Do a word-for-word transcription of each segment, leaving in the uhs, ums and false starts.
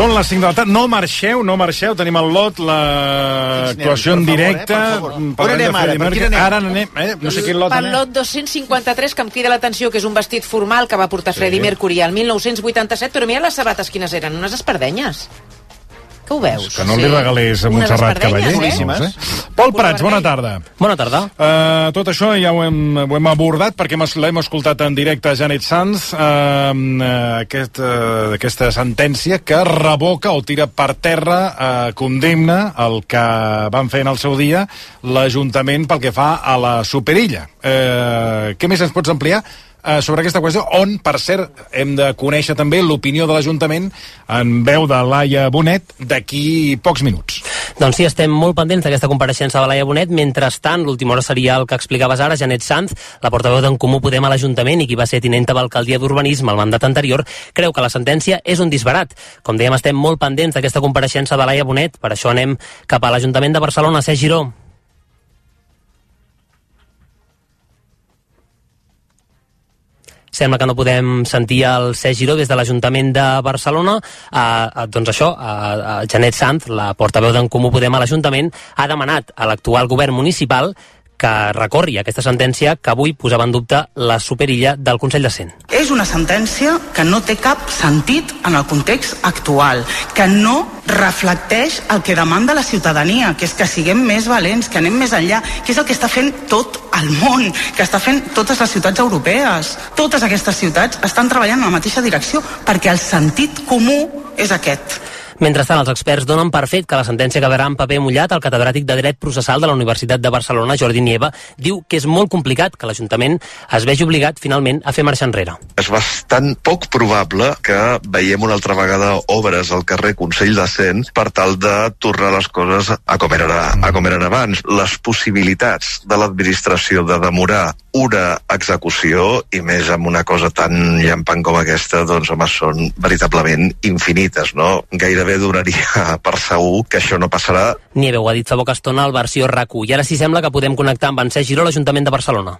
Són les cinc de la tarda. No marxeu, no marxeu. Tenim el lot, l'actuació en directe. On anem ara? Per quin anem? Ara anem, eh? No sé quin lot Pel anem. lot dos-cents cinquanta-tres, que em crida l'atenció, que és un vestit formal que va portar Freddie Mercury al mil nou-cents vuitanta-set, però mira les sabates quines eren, unes espardenyes. Que ho veus? Que no li regalés a Montserrat Cavaller. Eh? Pol Prats, bona tarda. Bona tarda. Uh, tot això ja ho hem, ho hem abordat perquè l'hem escoltat en directe a Janet Sanz, uh, aquest, uh, aquesta sentència que revoca o tira per terra, uh, condemna el que van fer en el seu dia l'Ajuntament pel que fa a la Superilla. Uh, què més ens pots ampliar Uh, sobre aquesta qüestió, on, per cert, hem de conèixer també l'opinió de l'Ajuntament en veu de Laia Bonet d'aquí pocs minuts. Doncs sí, estem molt pendents d'aquesta compareixença de Laia Bonet. Mentrestant, l'última hora seria el que explicaves ara, Janet Sanz, la portaveu d'en Comú Podem a l'Ajuntament i qui va ser tinenta d'alcaldia d'Urbanisme al mandat anterior, creu que la sentència és un disbarat. Com dèiem, estem molt pendents d'aquesta compareixença de Laia Bonet, per això anem cap a l'Ajuntament de Barcelona, Cesc Giró. Sembla que no podem sentir el Cesc Giró des de l'Ajuntament de Barcelona. Uh, doncs això, uh, Janet Sanz, la portaveu d'en Comú Podem a l'Ajuntament, ha demanat a l'actual govern municipal que recorri aquesta sentència que avui posava en dubte la Superilla del Consell de Cent. És una sentència que no té cap sentit en el context actual, que no reflecteix el que demanda la ciutadania, que és que siguem més valents, que anem més enllà, que és el que està fent tot el món, que està fent totes les ciutats europees. Totes aquestes ciutats estan treballant en la mateixa direcció perquè el sentit comú és aquest. Mentrestant, els experts donen per fet que la sentència quedarà en paper mullat. El catedràtic de Dret Processal de la Universitat de Barcelona, Jordi Nieva, diu que és molt complicat que l'Ajuntament es vegi obligat finalment a fer marxa enrere. És bastant poc probable que veiem una altra vegada obres al carrer Consell de Cent per tal de tornar les coses a com eren, a com eren abans. Les possibilitats de l'administració de demorar una execució, i més amb una cosa tan llampant com aquesta, doncs home, són veritablement infinites, no? Gairebé donaria per segur que això no passarà. Nieve ho ha dit fa poca estona al versió RAC u. I ara sí sembla que podem connectar amb en Cesc Giró a l'Ajuntament de Barcelona.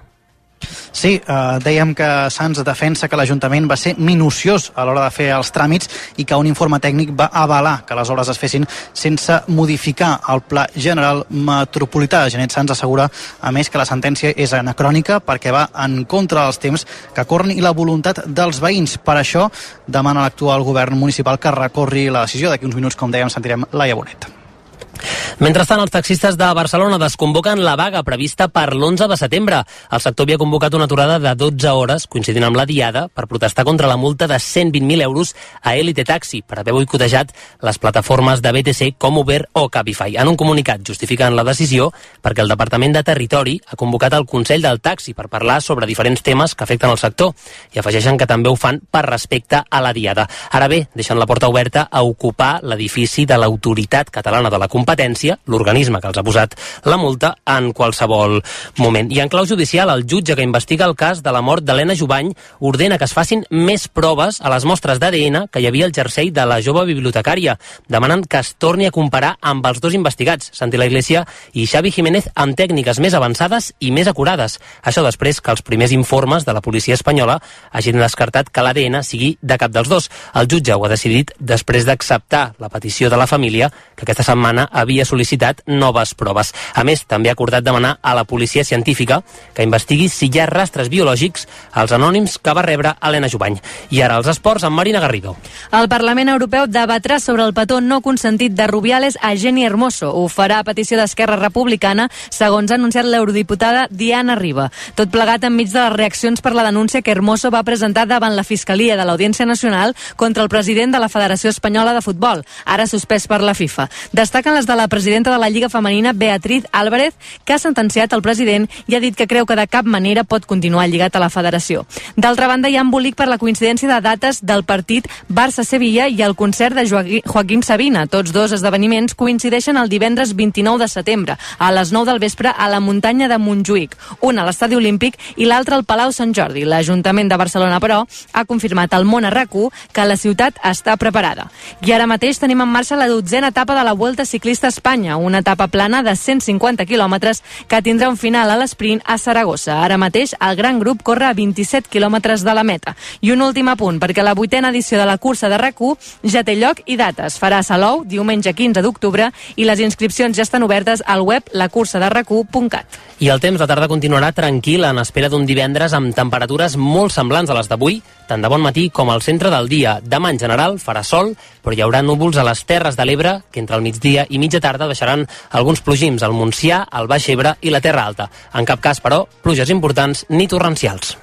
Sí, eh, dèiem que Sanz defensa que l'Ajuntament va ser minuciós a l'hora de fer els tràmits i que un informe tècnic va avalar que les obres es fessin sense modificar el Pla General Metropolità. Janet Sanz assegura, a més, que la sentència és anacrònica perquè va en contra dels temps que corren i la voluntat dels veïns. Per això demana a l'actual govern municipal que recorri la decisió. D'aquí uns minuts, com dèiem, sentirem Laia Bonet. Mentrestant, els taxistes de Barcelona desconvoquen la vaga prevista per l'onze de setembre. El sector havia convocat una aturada de dotze hores, coincidint amb la diada, per protestar contra la multa de cent vint mil euros a Elite Taxi per haver boicotejat les plataformes de B T C com Uber o Cabify. En un comunicat justifiquen la decisió perquè el Departament de Territori ha convocat el Consell del Taxi per parlar sobre diferents temes que afecten el sector i afegeixen que també ho fan per respecte a la diada. Ara bé, deixen la porta oberta a ocupar l'edifici de l'Autoritat Catalana de la Competència, l'organisme que els ha posat la multa, en qualsevol moment. I en clau judicial, el jutge que investiga el cas de la mort d'Helena Jubany ordena que es facin més proves a les mostres d'A D N que hi havia al jersei de la jove bibliotecària. Demanen que es torni a comparar amb els dos investigats, Santi La Iglesia i Xavi Jiménez, amb tècniques més avançades i més acurades. Això després que els primers informes de la policia espanyola hagin descartat que l'A D N sigui de cap dels dos. El jutge ho ha decidit després d'acceptar la petició de la família, que aquesta setmana havia sol·licitat noves proves. A més, també ha acordat demanar a la policia científica que investigui si hi ha rastres biològics als anònims que va rebre Helena Jubany. I ara els esports amb Marina Garrido. El Parlament Europeu debatrà sobre el petó no consentit de Rubiales a Jenny Hermoso. Ho farà a petició d'Esquerra Republicana, segons ha anunciat l'eurodiputada Diana Riba. Tot plegat enmig de les reaccions per la denúncia que Hermoso va presentar davant la Fiscalia de l'Audiència Nacional contra el president de la Federació Espanyola de Futbol, ara suspès per la FIFA. Destaquen les de la presidenta de la Lliga Femenina, Beatriz Álvarez, que ha sentenciat el president i ha dit que creu que de cap manera pot continuar lligat a la federació. D'altra banda, hi ha embolic per la coincidència de dates del partit Barça-Sevilla i el concert de Joaquim Sabina. Tots dos esdeveniments coincideixen el divendres vint-i-nou de setembre, a les nou del vespre, a la muntanya de Montjuïc, un a l'Estadi Olímpic i l'altre al Palau Sant Jordi. L'Ajuntament de Barcelona, però, ha confirmat al Món a RAC u que la ciutat està preparada. I ara mateix tenim en marxa la dotzena etapa de la Vuelta Ciclistes d'Espanya, una etapa plana de cent cinquanta quilòmetres que tindrà un final a l'esprint a Saragossa. Ara mateix el gran grup corre a vint-i-set quilòmetres de la meta. I un últim apunt, perquè la vuitena edició de la cursa de RAC u ja té lloc i data. Es farà a Salou, diumenge quinze d'octubre, i les inscripcions ja estan obertes al web la cursa de rac u punt cat. I el temps de tarda continuarà tranquil en espera d'un divendres amb temperatures molt semblants a les d'avui, tant de bon matí com al centre del dia. Demà en general farà sol, però hi haurà núvols a les Terres de l'Ebre, que entre el migdia i mitja tarda deixaran alguns plogims al Montsià, al Baix Ebre i la Terra Alta. En cap cas, però, pluges importants ni torrencials.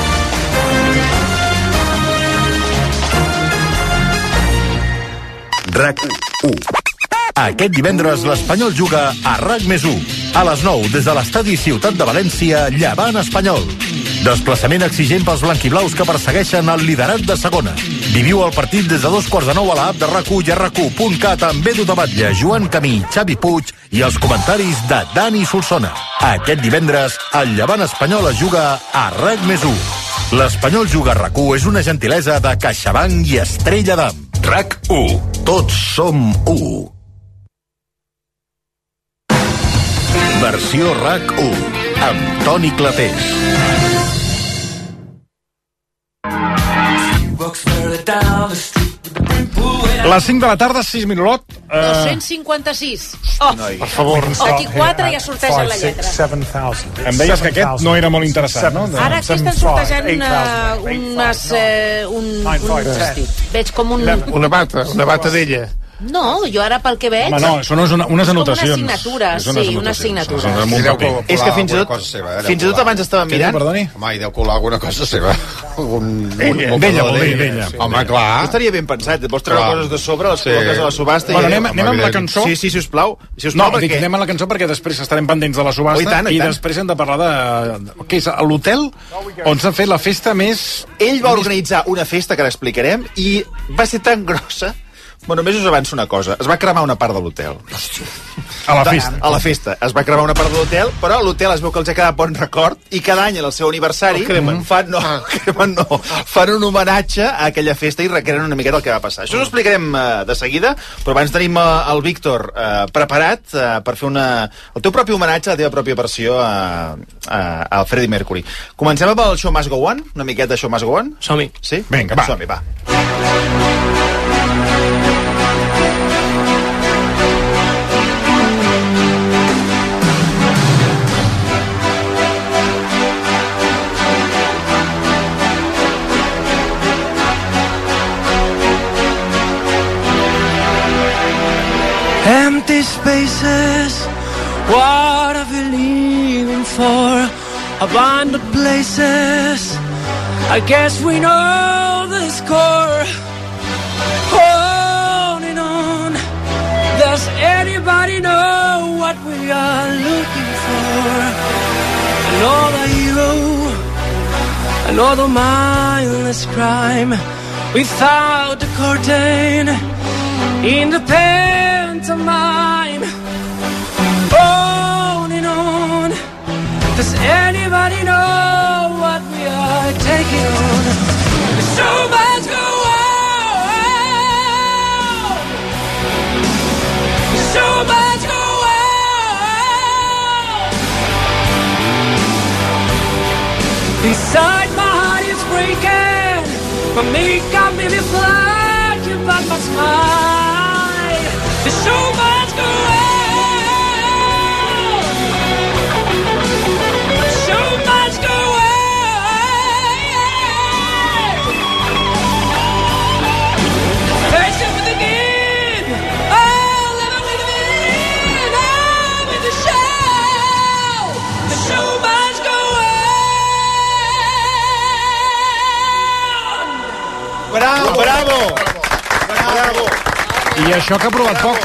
RAC u. Aquest divendres l'Espanyol juga a RAC més u. A les nou, des de l'estadi Ciutat de València, Llevant Espanyol. Desplaçament exigent pels blanquiblaus que persegueixen el liderat de segona. Viviu el partit des de dos quarts de nou a l'app de RAC u i a rac u punt cat amb Edu de Batlle, Joan Camí, Xavi Puig i els comentaris de Dani Solsona. Aquest divendres, el Llevant Espanyol es juga a RAC més u. L'Espanyol juga a RAC u és una gentilesa de CaixaBank i Estrella d'Am. RAC u. Tots som u. Versió RAC u, amb Toni Clapés. Les cinc de la tarda, sis minulot. Uh... dos-cents cinquanta-sis. Oh, per favor. D'aquí quatre ja sortegen la lletra. Em deies que aquest no era molt interessant, no? Ara aquí estan sortejant una, unes, eh, un, un vestit. Veig com un... Una bata, una bata d'ella. No, jo ara pel que veig... Home, no, són unes, unes anotacions. És com una signatura, sí, una signatura. És que fins i tot, fins i tot abans estàvem mirant... Perdoni? Home, hi deu colar alguna cosa seva. Un, ella, un vella, vol dir, vella. Home, clar. Estaria ben pensat, vols treure coses de sobre, les col·loques a la subhasta... Bueno, anem, anem amb la cançó. Sí, sí, sisplau. No, dic, anem amb la cançó perquè després estarem pendents de la subhasta i després hem de parlar de... Què és, l'hotel on s'ha fet la festa més... Ell va organitzar una festa que l'explicarem i va ser tan grossa. Bueno, només us avanço una cosa. Es va cremar una part de l'hotel. A la festa. A la festa. Es va cremar una part de l'hotel, però l'hotel es veu que els ha quedat bon record i cada any, en el seu aniversari, fan, no, cremen, no, fan un homenatge a aquella festa i recreen una miqueta el que va passar. Això us explicarem uh, de seguida, però abans tenim uh, el Víctor uh, preparat uh, per fer una, el teu propi homenatge, la teva pròpia versió a, a, a Freddie Mercury. Comencem amb el Show Must Go On, una miqueta de Show Must Go On. Som-hi. Sí? Vinga, va. Som-hi, va. Empty spaces, what are we leaving for? Abandoned places, I guess we know the score. On and on, does anybody know what we are looking for? Another hero, another mindless crime, without the curtain, in the pantomime. On and on, does anybody know what we are taking on? There's so much go on, there's so much go on. Inside my heart is breaking, my makeup may be flying, but my smile, there's so much go on. Bravo, bravo, bravo. I això que ha provat poc.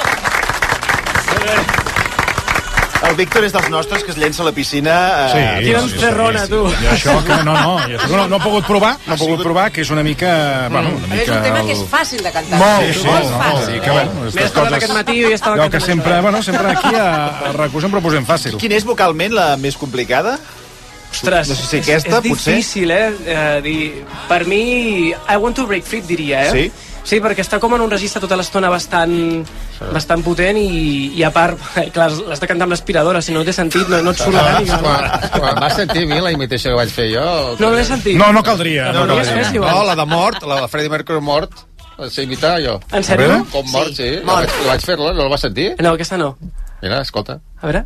El Víctor és dels nostres, que es llença a la piscina. Sí, eh, sí, sí, Ferrona, tu. I això que no, no, i això que no, no he pogut provar, no he pogut provar, que és una mica... Bueno, una mica és un tema que és fàcil de cantar. Molt, sí, sí, molt no, fàcil. sí, que, bueno, M'he escoltat aquest matí i estava allò que sempre, bueno, sempre aquí a, a RAC u sempre ho posem fàcil. Quina és vocalment la més complicada? Ostres, no sé si aquesta, és, és potser. difícil, eh? eh dir, per mi, I Want to Break Free, diria, eh? Sí. Sí, perquè està com en un registre tota l'estona bastant, sí. bastant potent i, i a part, clar, l'has de cantar amb l'aspiradora, si no té sentit, no, no et surt la gànica. Quan, quan vas sentir a mi la imitació que vaig fer jo... No l'he sentit. No, no caldria. No, no, no, no, no, la de mort, la de Freddie Mercury mort, la sé imitar jo. En sèrio? Com mort, sí. sí. Mort. La vaig fer-la, no la vas sentir? No, aquesta no. Mira, escolta. A veure...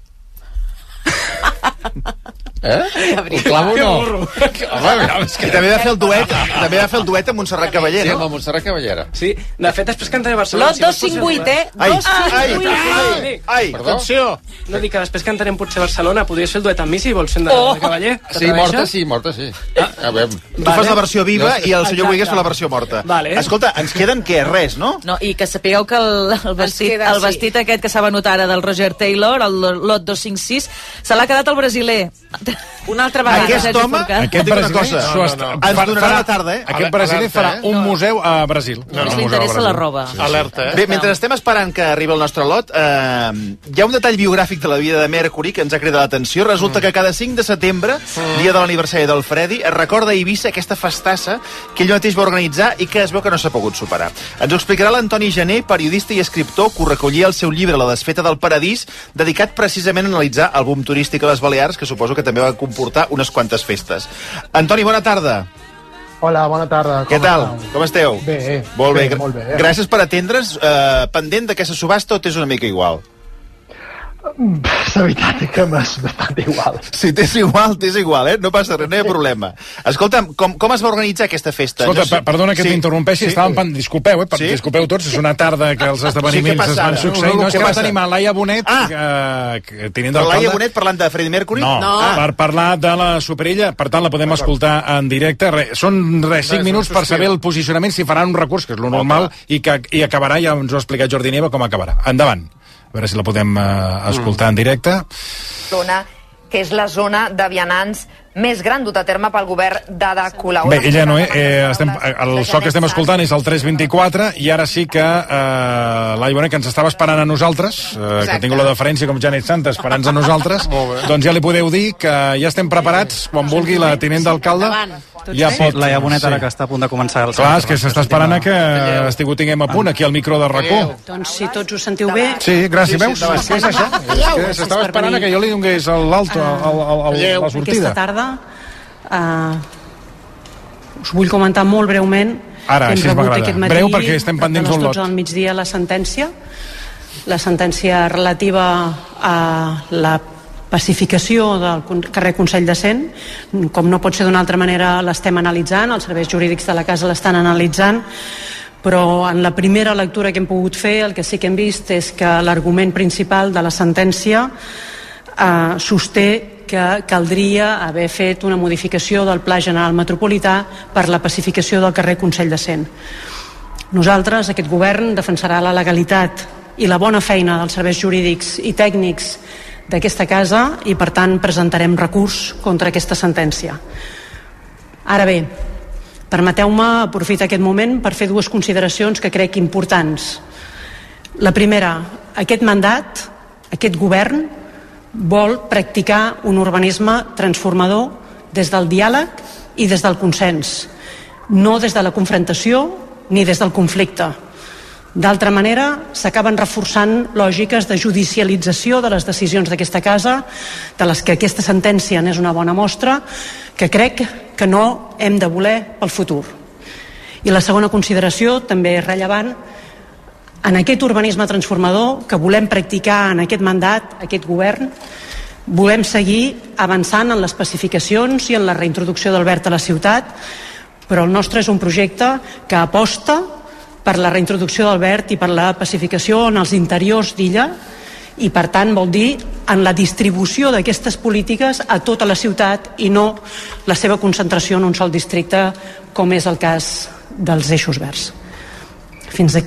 Eh? Ho clavo o no? Home, és que també va fer el duet, també va fer el duet amb Montserrat Caballé, sí, no? Sí, amb Montserrat Caballera. Sí, de fet després cantaré a Barcelona. Lot dos cinc vuit, eh? Ai, dos cinc vuit. ai, ai, atenció. No dic que després cantarem potser a Barcelona, podries fer el duet amb mi si vols fer de, Oh. de Cavaller. Sí, morta sí, morta sí. A veure. Tu fas la versió viva i el senyor Wigues fa la versió morta. Vale. Escolta, ens queden què? Res, no? No, i que sapigueu que el, el, vestit, queda, el vestit sí. aquest que s'ha venut ara del Roger Taylor, el Lot dos cinc sis, se l'ha quedat el brasiler. Una altra vegada. Aquest home, Aquest dic una brasiler cosa, s'ho est- no, no. ens donarà la tarda, eh? Aquest brasiler farà un museu a Brasil. No, no. Li interessa la roba. Alerta, eh? Bé, mentre estem esperant que arribi el nostre lot, eh, hi ha un detall biogràfic de la vida de Mercury que ens ha cridat l'atenció. Resulta que cada cinc de setembre, dia de l'aniversari del Freddy, es recorda a Eivissa aquesta festassa que ell mateix va organitzar i que es veu que no s'ha pogut superar. Ens ho explicarà l'Antoni Gené, periodista i escriptor, que ho recollia al seu llibre La desfeta del paradís, dedicat precisament a analitzar el boom turístic a les Balears, que suposo que també va comportar unes quantes festes. Antoni, bona tarda. Hola, bona tarda. Què tal? Com esteu? Bé, molt bé. bé, molt bé. Gràcies per atendre's. Eh, pendent d'aquesta subhasta o t'és una mica igual? La veritat és que m'és bastant igual. Si t'és igual, t'és igual, eh? No passa res, no hi ha problema. Escolta'm, com, com es va organitzar aquesta festa? Escolta, no sé... perdona que sí. t'interrompeixi, sí. estàvem pen... disculpeu, eh? Sí? Disculpeu tots, és una tarda que els esdeveniments sí, es van succeint. No, no, no és que va tenir a Laia Bonet, ah. que, que tenint d'alcalde... Laia Bonet parlant de Freddie Mercury? No, no. Ah. per parlar de la Superella, per tant la podem escoltar en directe. Re, són res, cinc minuts per saber el posicionament, si faran un recurs, que és lo normal, i que i acabarà, ja ens ho ha explicat Jordi Neva, com acabarà. Endavant. A veure si la podem uh, escoltar en directe. Zona que és la zona de vianants més gran dut a terme pel govern d'Ada Colau. Bé, ella no és... Eh, estem, el so que estem escoltant és el tres vint-i-quatre i ara sí que eh, Laia Bonet, que ens estava esperant a nosaltres, eh, que tinc la deferència com Janet Santa esperant-nos a nosaltres, doncs ja li podeu dir que ja estem preparats, quan vulgui la tinent d'alcalde, ja pot... Sí, Laia Bonet, ara que està a punt de començar el... Clar, és que s'està esperant a que estigui tinguem a punt aquí al micro de RAC u. Doncs si tots us sentiu bé... Sí, gràcies, veus? És que és això. És que s'estava esperant a que jo li donés l'alto a la sortida. Aquesta tarda Uh, us vull comentar molt breument ara, que hem rebut aquest matí, breu perquè estem pendents d'un lot al migdia la sentència la sentència relativa a la pacificació del carrer Consell de Cent. Com no pot ser d'una altra manera, l'estem analitzant, els serveis jurídics de la casa l'estan analitzant, però en la primera lectura que hem pogut fer el que sí que hem vist és que l'argument principal de la sentència uh, sosté que caldria haver fet una modificació del Pla General Metropolità per la pacificació del carrer Consell de Cent. Nosaltres, aquest govern, defensarà la legalitat i la bona feina dels serveis jurídics i tècnics d'aquesta casa i, per tant, presentarem recurs contra aquesta sentència. Ara bé, permeteu-me aprofitar aquest moment per fer dues consideracions que crec importants. La primera, aquest mandat, aquest govern, vol practicar un urbanisme transformador des del diàleg i des del consens, no des de la confrontació ni des del conflicte. D'altra manera, s'acaben reforçant lògiques de judicialització de les decisions d'aquesta casa, de les que aquesta sentència n'és una bona mostra, que crec que no hem de voler pel futur. I la segona consideració, també és rellevant, en aquest urbanisme transformador que volem practicar en aquest mandat, aquest govern, volem seguir avançant en les pacificacions i en la reintroducció del verd a la ciutat, però el nostre és un projecte que aposta per la reintroducció del verd i per la pacificació en els interiors d'illa i, per tant, vol dir en la distribució d'aquestes polítiques a tota la ciutat i no la seva concentració en un sol districte, com és el cas dels eixos verds. Fins aquí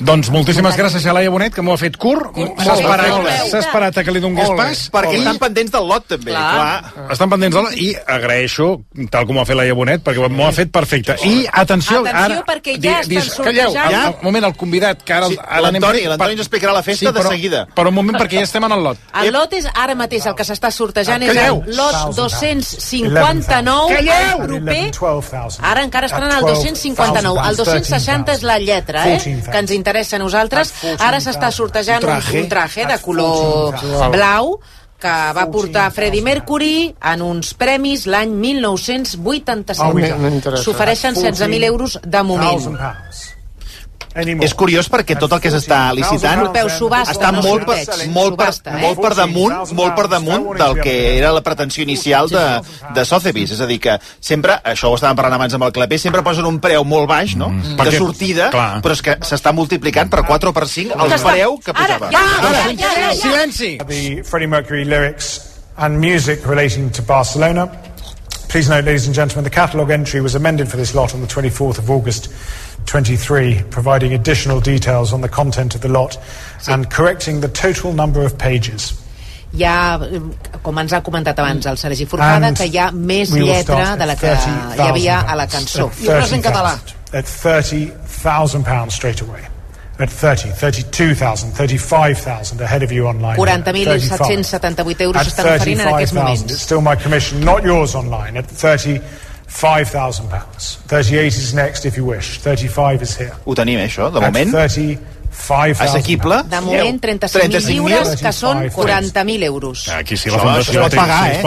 Doncs moltíssimes gràcies a Laia Bonet, que m'ho ha fet curt. S'ha esperat, s'ha esperat a que li donés pas. Perquè estan pendents del lot, també. Clar. Estan pendents del lot i agraeixo, tal com ho ha fet Laia Bonet, perquè m'ho ha fet perfecte. I, atenció, Atenció, perquè ja estan sortejant. Calleu, un moment, el convidat, que ara... Sí, l'Antoni, l'Antoni ens explicarà la festa de seguida. Però un moment, perquè ja estem en el lot. El lot és ara mateix, el que s'està sortejant és el lot dos-cents cinquanta-nou, el proper, ara encara estan en el dos-cents cinquanta-nou, el dos-cents seixanta és la lletra, eh, que ens interessa a nosaltres. Ara s'està sortejant un traje de color blau que va portar Freddie Mercury en uns premis l'any mil nou-cents vuitanta-set. S'ofereixen setze mil euros de moment. És curiós perquè tot el que s'està licitant està molt per, molt per, molt per damunt molt per damunt del que era la pretensió inicial de, de Sotheby's. És a dir, que sempre, això ho estàvem parlant abans amb el Clapé, sempre posen un preu molt baix, no?, de sortida, però és que s'està multiplicant per quatre o per cinc el preu que posava. Silenci! The Freddie Mercury lyrics and music relating to Barcelona. Please note, ladies and gentlemen, the catalogue entry was amended for this lot on the twenty-fourth of August twenty-three, providing additional details on the content of the lot and correcting the total number of pages. Hi ha, com ens ha comentat abans el Sergi Forcada, que hi ha més lletra de la que hi havia a la cançó. I res en català. At thirty thousand pounds straight away. At thirty, thirty-two thousand, thirty-five thousand ahead of you online. quaranta mil set-cents setanta-vuit euros s'estan oferint en aquests moments. It's still my commission, not yours online. At thirty-five thousand pounds. thirty-eight is next if you wish. thirty-five is here. Ho tenim, això, de moment. At thirty-five thousand. Assequible. De moment, trenta-cinc mil lliures, que són quaranta mil euros. Aquí sí, la fundació es pot pagar, eh?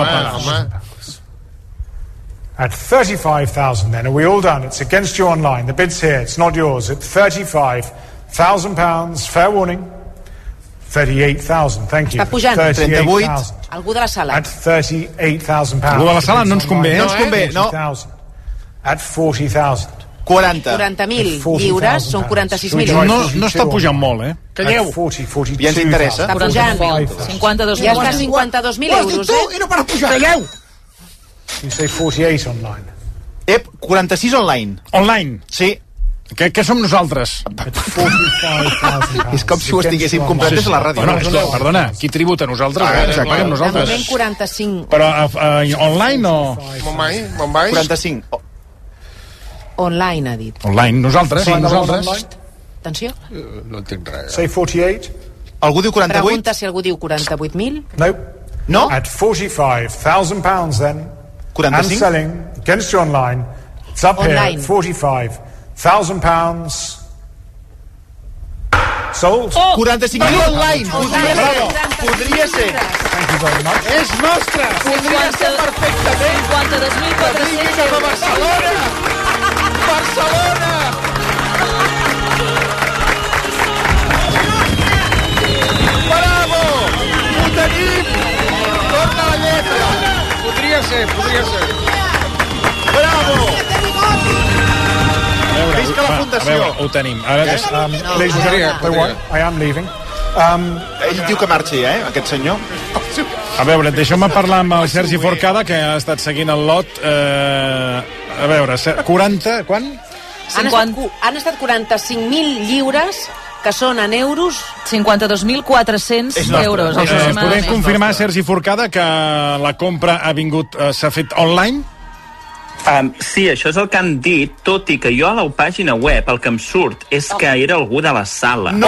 At thirty-five thousand then, are we all done? It's against you online. The bid's here, it's not yours. At thirty-five thousand pounds, fair warning. thirty-eight thousand, thank you. Està pujant. trenta-vuit. Algú de la sala. At thirty-eight thousand pounds. Algú de la sala no ens convé, no ens convé, no. At forty thousand. quaranta. quaranta mil lliures, són quaranta-sis mil euros. No, no està pujant molt, eh? Calleu. Ja ens interessa. Està pujant. cinquanta-dos mil. Ja està a cinquanta-dos mil euros, eh? I no para pujar. Calleu. You say forty-eight online. Ep, quaranta-sis online. Online? Sí. Què, què som nosaltres? És com si ho estiguéssim comprant des de la ràdio. Bueno, no, perdona, qui tributa? Nosaltres? Ah, exacte, paguem nosaltres. De moment quaranta-cinc. Però uh, uh, online o...? quaranta-cinc. Online, ha dit. Online, nosaltres, sí, nosaltres. Atenció. No entenc res. Say forty-eight. Algú diu quaranta-vuit? Pregunta si algú diu quaranta-vuit mil. No. No? At forty-five thousand pounds then. quaranta-cinc? And selling against you online. It's up Online. here at forty-five thousand pounds. Sold. Oh! quaranta-cinc mil online. Podria ser. Podria ser. Thank you very much. És nostre. Podria ser perfectament. cinquanta-dos mil quatre-cents euros. A Barcelona. Barcelona. Bravo. Ho tenim. Torna la lletra. Podria ser, podria ser. Bravo. Veure, Visca la va, fundació. A veure, ho tenim. Ara des... Um, No, ladies and no, gentlemen, no. don't worry, I am leaving. Um, Ell diu que marxi, eh, aquest senyor. A veure, deixeu-me parlar amb el Sergi Forcada, que ha estat seguint el lot. Eh, a veure, quaranta... Quan? Han estat, cu- han estat quaranta-cinc mil lliures, que són en euros... cinquanta-dos mil quatre-cents euros. Eh, podem confirmar, Sergi Forcada, que la compra ha vingut, eh, s'ha fet online? Um, sí, això és el que han dit, tot i que jo a la pàgina web el que em surt és que era algú de la sala. No!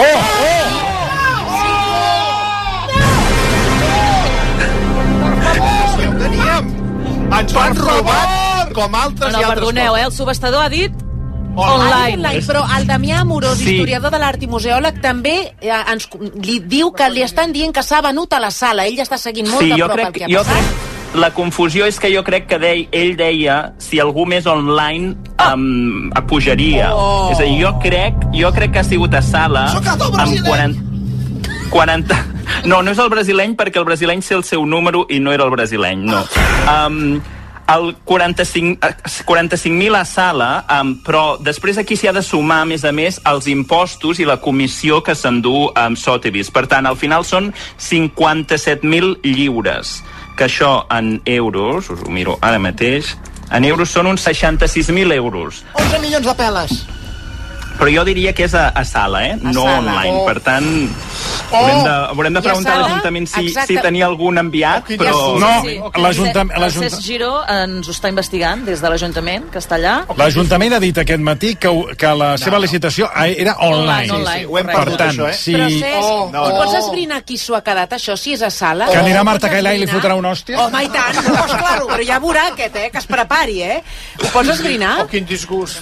Ens van robar com altres No, i no, altres perdoneu, eh? El subhastador ha dit Online. online. Però el Damià Amorós, Sí. historiador de l'art i museòleg, també eh, ens, li diu que li estan dient que s'ha venut a la sala. Ell està seguint molt Sí, de jo prop el crec, que ha jo passat. crec, la confusió és que jo crec que dei, ell deia si algú més online um, pujaria. Oh. És a dir, jo crec, jo crec que ha sigut a sala amb quaranta, quaranta... No, no és el brasileny perquè el brasileny sé el seu número i no era el brasileny, no. Um, el quaranta-cinc mil a sala, um, però després aquí s'hi ha de sumar, a més a més, els impostos i la comissió que s'endú amb Sotheby's. Per tant, al final són cinquanta-set mil lliures, que això en euros, us ho miro ara mateix, en euros són uns seixanta-sis mil euros. onze milions de peles. però jo diria que és a, a sala, eh? A no sala. online. Oh. Per tant, Oh. haurem de, haurem de I a preguntar a sala? l'Ajuntament si, Exacte. si tenia algun enviat, però... No, Sí. l'Ajuntament... El Cesc Giró ens ho està investigant des de l'Ajuntament, que està allà. L'Ajuntament ha dit aquest matí que, que la seva licitació era online. Online, online, Sí, sí, ho hem correcte. perdut, això, eh? Si... Però, Cesc, Oh, no, tu no. pots esbrinar qui s'ho ha quedat, això, si és a sala? Que anirà Ho Marta pots Cailà i li esbrinar? fotrà una hòstia? Home, i tant, doncs, claro, però ja veurà aquest, eh, que es prepari, eh? Ho pots esbrinar? Oh, quin disgust.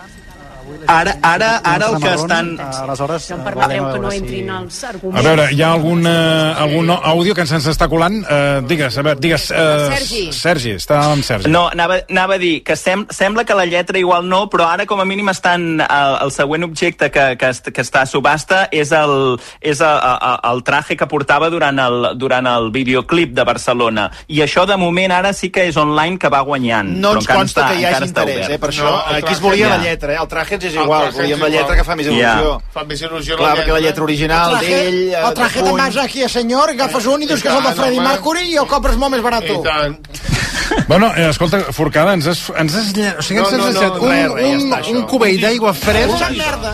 Ara, ara, ara el que estan... Aleshores, Ja em permetreu que no entrin els arguments. A veure, hi ha algun, uh, algun àudio que ens està colant? Uh, digues, a veure, digues... Uh, Sergi. Sergi, està amb Sergi. No, anava, anava a dir que sem, sembla que la lletra igual no, però ara com a mínim estan el, el següent objecte que, que, est, que està a subhasta és el, és el, el, el traje que portava durant el, durant el videoclip de Barcelona. I això de moment ara sí que és online que va guanyant. No però ens encara consta està, que hi hagi encara està interès, obert. eh? Per això, No, el aquí es traje volia ja. la lletra, eh? El traje és El igual, traje és volíem la igual. lletra que fa més il·lusió. Fa més il·lusió Clar, la perquè la lletra original d'ell... eh, El traje de puny. masa aquí, senyor, agafes un i dius que és el de Freddie Mercury i el compres molt més barat. I tant. Bueno, eh, escolta, Forcada, ens has, ens has, lle- o sigui, ens No, has no, no, deixat un, res, res, ja un, està, això. un cubell d'aigua freda. Una merda.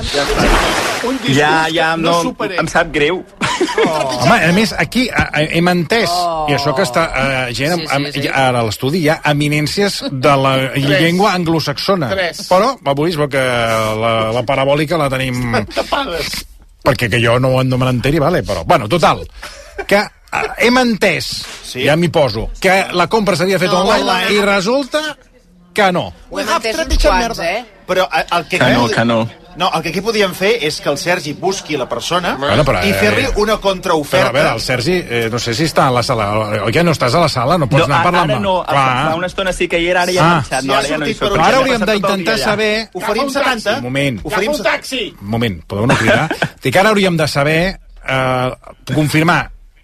Un disgust Ja, ja, no, no, superem. em sap greu. Home, a més, aquí a, a, hem entès, i això que està uh, gent, Sí, sí, sí. sí, sí. a l'estudi hi ha eminències de la llengua anglosaxona. Tres. Però, avui es veu que la, la parabòlica la tenim... Tapades. Perquè que jo no, no me n'enteri, vale? Però, bueno, total, que uh, hem entès, Sí. ja m'hi poso, que la compra s'havia fet No, online, online. i resulta que no. Ho hem entès uns quants, eh? Però eh, el que... Que no, que no. No, el que aquí podíem fer és que el Sergi busqui la persona Bueno, però, i fer-li eh, una Però, contraoferta. a veure, el Sergi, eh, no sé si està a la sala. Oi que no estàs a la sala? No pots No, anar a parlar ara amb no, Clar. fa una estona sí que hi era, ara ja Ah. ha marxat, Sí, no, ha ara ja no hi sortit per soc. un Però ara ja hauríem passa tot el d'intentar dia allà. saber... Oferim setanta. Un moment, Oferim Agafa un taxi. un moment, podeu no cridar? Dic, ara hauríem de saber, eh, confirmar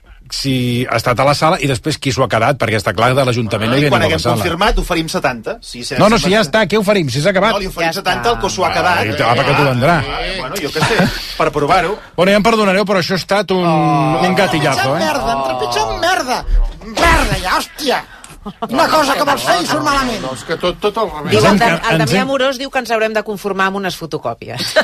si ha estat a la sala i després qui s'ho ha quedat, perquè està clar que de l'Ajuntament no hi I havia quan ningú a la haguem sala. confirmat, oferim setanta. Sí, No, no, si ja està, què oferim? Si s'ha acabat? No, li oferim Ja setanta al que s'ho ha Ah, quedat. i apa, que t'ho vendrà. Ah, bueno, jo què sé, per provar-ho. Bueno, ja em perdonareu, però això ha estat un, Oh. un gatillazo, eh? Merda, em trepitja merda. Merda, ja, hòstia. Una cosa que vols fer i surt malament. No, és que tot, tot al revés. Diu, el, Ens de, hem- el ens Damià hem- Amorós diu que ens haurem de conformar amb unes fotocòpies.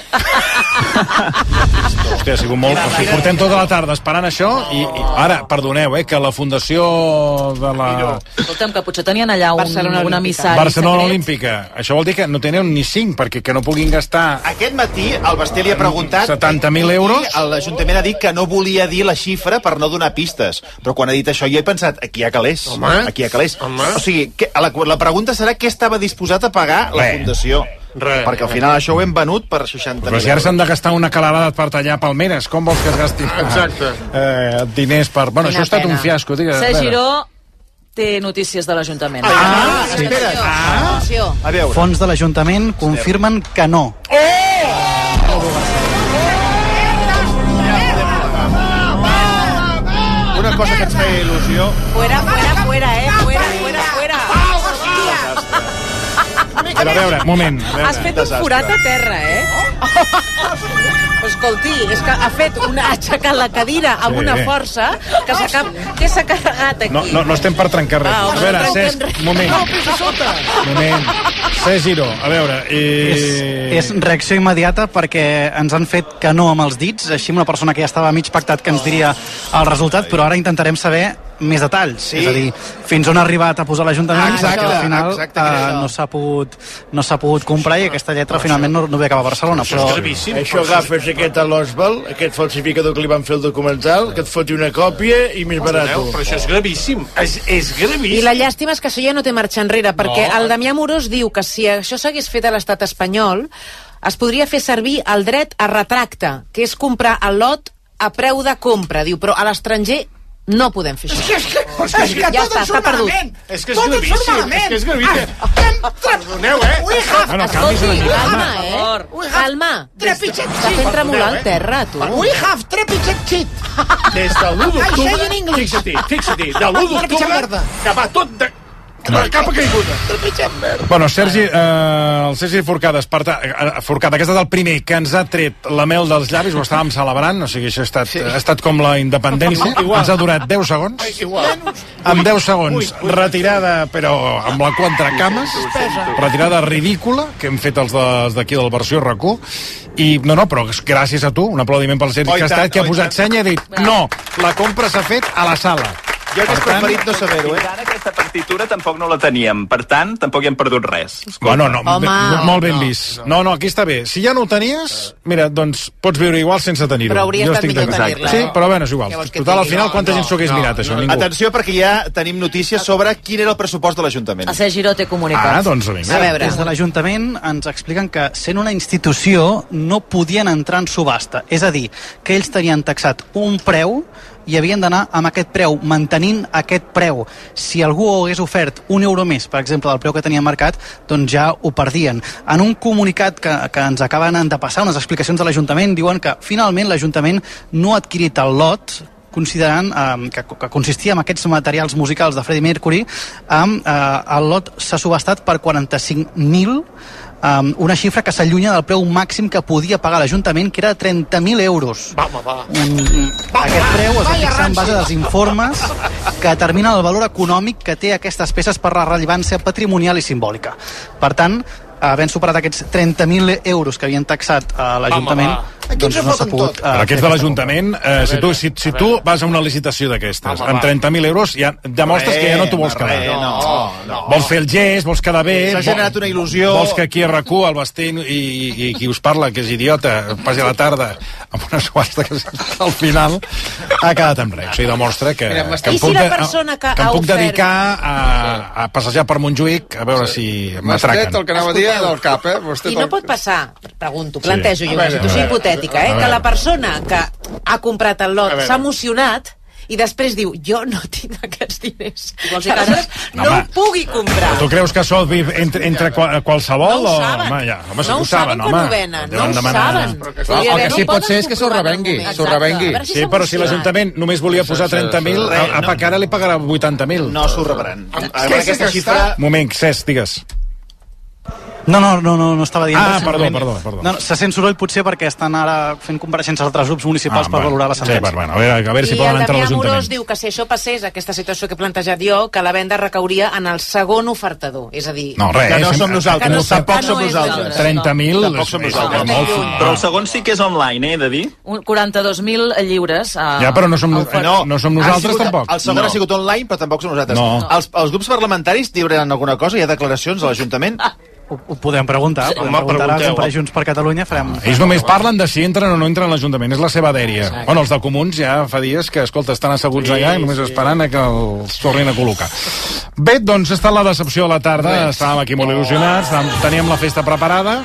Hòstia, ha sigut molt... O sigui, portem tota la tarda esperant això i, i ara, perdoneu, eh, que la Fundació de la... Escolta'm, que potser tenien allà un, Barcelona un Olímpica. emissari Barcelona secret. Olímpica. Això vol dir que no tenen ni cinc, perquè que no puguin gastar... Aquest matí el Basté li ha preguntat... setanta mil euros? I l'Ajuntament ha dit que no volia dir la xifra per no donar pistes. Però quan ha dit això jo he pensat, aquí hi ha calés. Home. Aquí hi ha calés. Home. O sigui, que, la, la pregunta serà què estava disposat a pagar la Res. Fundació. Res. Perquè al final això ho hem venut per seixanta Però mil si ara s'han de gastar una calarada per tallar palmeres, com vols que es gastin Exacte. eh, diners per... Bueno, Quina això ha estat pena. un fiasco. Digue, a Cesc veure. Giró té notícies de l'Ajuntament. Ah, espera. Ah. A veure. Fons de l'Ajuntament confirmen que no. Una cosa que ens feia il·lusió... Fuera, fuera, fuera, eh? Fuera, fuera, fuera. Però a veure, un moment. A veure. Has fet un forat a terra, eh? Escolti, és que ha fet una, ha aixecat la cadira amb Sí. una força que s'ha cap... Què s'ha carregat aquí? No, no, no estem per trencar res. Va, home, a veure, no trenquem Cesc, res. un moment. No, pisa sota. Un moment. Cesc Giró, a veure... És, Eh... és reacció immediata perquè ens han fet que no amb els dits, així amb una persona que ja estava mig pactat que ens diria el resultat, però ara intentarem saber més detalls. Sí. És a dir, fins on ha arribat a posar l'Ajuntament, Exacte, perquè al final exacte, eh, que és això. no s'ha pogut, no s'ha pogut comprar i aquesta lletra finalment no, no ve a acabar a Barcelona. Però... Això agafes aquest a l'Osval, aquest falsificador que li van fer el documental, que et foti una còpia i més barat. Però això és gravíssim. És, és gravíssim. I la llàstima és que això ja no té marxa enrere, perquè no. El Damià Amorós diu que si això s'hagués fet a l'estat espanyol, es podria fer servir el dret a retracte, que és comprar el lot a preu de compra. Diu, però a l'estranger no podem fer això. És que, és que, és que Ja tot està, et surt està perdut. malament. És que és Tot et surt gravíssim, malament. és que és gravíssim. Ah, Perdoneu, eh? We have, Bueno, canvis una Escolti, mica. calma, Per eh? favor. Calma. trepitjat Està fent tremolar el terra, tu. we have trepitjat shit. Des de l'u I say in d'octubre, English. fixa-t'hi, fixa-t'hi, de l'u Trepitjat d'octubre, merda. que va tot de... Cap a caiguda. Trepitgem merda. Bueno, Sergi, eh, el Sergi Forcada, Esparta, eh, Forcada, que ha estat el primer que ens ha tret la mel dels llavis, ho estàvem celebrant, o sigui, això ha estat, sí. ha estat com la independència, ens ha durat deu segons, amb deu segons, retirada, però amb la contracames, retirada ridícula, que hem fet els d'aquí del versió R A C U, i no, no, però gràcies a tu, un aplaudiment pel Sergi, que ha estat, que ha posat senya i ha dit, no, la compra s'ha fet a la sala. Jo hagués preferit no saber-ho, eh? Ara aquesta partitura tampoc no la teníem, per tant, tampoc hi hem perdut res. Bueno, no, Home, molt ben no, vist. No, no, aquí està bé. Si ja no ho tenies, mira, doncs pots viure igual sense tenir-ho. Però hauria estat millor tenir-la. Sí, però bueno, és igual. Total, al final, quanta gent s'ho hagués mirat, això? Ningú. Atenció, perquè ja tenim notícies sobre quin era el pressupost de l'Ajuntament. El Sergi Giró té comunicat. Ah, doncs vinga. A veure. Des de l'Ajuntament ens expliquen que, sent una institució, no podien entrar en subhasta. És a dir, que ells tenien taxat un preu i havien d'anar amb aquest preu, mantenint aquest preu. Si algú hagués ofert un euro més, per exemple, del preu que tenien marcat, doncs ja ho perdien. En un comunicat que, que ens acaben de passar, unes explicacions de l'Ajuntament, diuen que finalment l'Ajuntament no ha adquirit el lot, considerant eh, que, que consistia en aquests materials musicals de Freddie Mercury, amb, eh, el lot s'ha subhastat per quaranta-cinc mil, Um, una xifra que s'allunya del preu màxim que podia pagar l'Ajuntament, que era trenta mil euros. Va, va, va. Um, aquest preu es va fixar en base dels informes que determinen el valor econòmic que té aquestes peces per la rellevància patrimonial i simbòlica. Per tant, havent superat aquests trenta mil euros que havien taxat a l'Ajuntament, doncs no s'ha pogut... Uh, Però aquests de l'Ajuntament, eh, si, tu, si, si tu vas a una licitació d'aquestes amb trenta mil euros, ja demostres que ja no t'ho vols quedar. No, no. Vols fer el gest, vols quedar bé... S'ha generat una il·lusió... Vols que aquí a R A C U, el Bastín i, i, i qui us parla, que és idiota, passi a la tarda amb una subhasta que al final ha quedat en res. O sigui, demostra que, que, em puc, de, que, que em puc dedicar a, a passejar per Montjuïc a veure si m'atraquen. El que anava a dir del cap, eh? Vostè I no pot passar, pregunto, plantejo jo una situació hipotètica, eh? Que la persona que ha comprat el lot s'ha emocionat i després diu, jo no tinc aquests diners. Aleshores, no, no ho pugui comprar. Tu creus que això entre, entre qualsevol? No ho saben. O, home, ja, home, no ho saben quan ho venen. No ho saben. El que sí pot ser és que s'ho revengui. S'ho revengui. Sí, però si l'Ajuntament només volia posar trenta mil, a Pacara li pagarà vuitanta mil. No s'ho rebran. Aquesta xifra... Moment, Cesc, digues. No, no, no, no, no estava dient... Ah, perdó, perdó, perdó. No, se sent soroll potser perquè estan ara fent compareixences a altres grups municipals ah, per valorar la sentència. Sí, bueno, a veure, a veure si poden entrar a l'Ajuntament. I el Damià Amorós diu que si això passés, aquesta situació que he plantejat jo, que la venda recauria en el segon ofertador. És a dir... No, res, que no som nosaltres. No, tampoc som nosaltres. trenta mil... Tampoc som nosaltres. Però el segon sí que és online, eh, he de dir? quaranta-dos mil lliures. Uh, ja, però no som, no, no som nosaltres, tampoc. El segon no. ha sigut online, però tampoc som nosaltres. No. Els, els grups parlamentaris diuen alguna cosa? Hi ha declaracions a l'Ajuntament? Ho, ho podem preguntar, sí, podem home, preguntar a comprar Junts per Catalunya. Farem... Ells només parlen de si entren o no entren a l'Ajuntament, és la seva dèria. Exacte. Bueno, els de Comuns ja fa dies que, escolta, estan asseguts sí, allà i només sí. esperant a que els tornin a col·locar. Bé, doncs ha estat la decepció de la tarda, sí. estàvem aquí molt il·lusionats, teníem la festa preparada.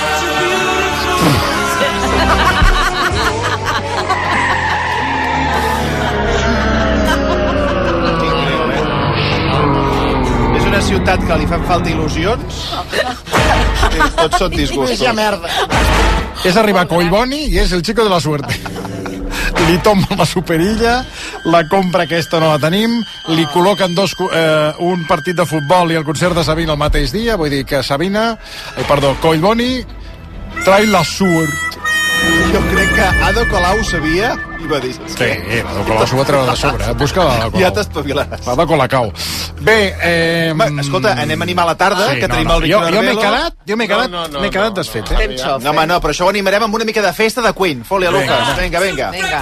Ciutat que li fan falta il·lusions, tots són disgustos. És arribar a Collboni i és el chico de la suerte. Li tomba la superilla, la compra aquesta no la tenim, li col·loquen dos, eh, un partit de futbol i el concert de Sabina el mateix dia, vull dir que Sabina, eh, perdó, Collboni trae la suerte. Jo crec que Ada Colau sabia i va dir... Sí, Ada Colau s'ho va treure de sobre. Busca la Ada Colau. Ja t'espavilaràs. Ada Colau. Bé, eh... Va, escolta, anem a animar la tarda, sí, que no, tenim no. el Víctor Jo, jo m'he quedat, jo m'he quedat, no, no, no, quedat no, desfet. Eh? No, no, home, no, però això ho animarem amb una mica de festa de Queen. Foli a Lucas. Vinga, vinga. Vinga.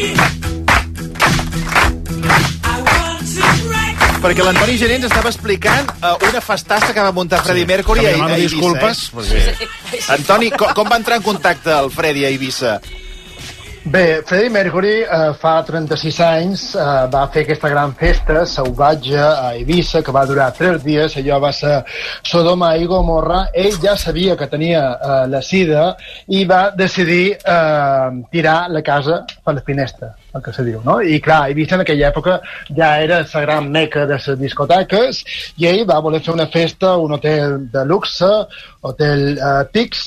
Perquè l'Antoni Gené ens estava explicant uh, una festassa que va muntar Freddie sí, Mercury a, a Eivissa. Disculpes. Eh? Sí. Antoni, com, com va entrar en contacte el Freddie a Eivissa? Bé, Freddie Mercury eh, fa trenta-sis anys eh, va fer aquesta gran festa salvatge a Eivissa que va durar tres dies, allò va ser Sodoma i Gomorra. Ell ja sabia que tenia eh, la sida i va decidir eh, tirar la casa per la finestra, el que se diu, no? I clar, Eivissa en aquella època ja era la gran meca de les discoteques i ell va voler fer una festa a un hotel de luxe, Hotel eh, Pix,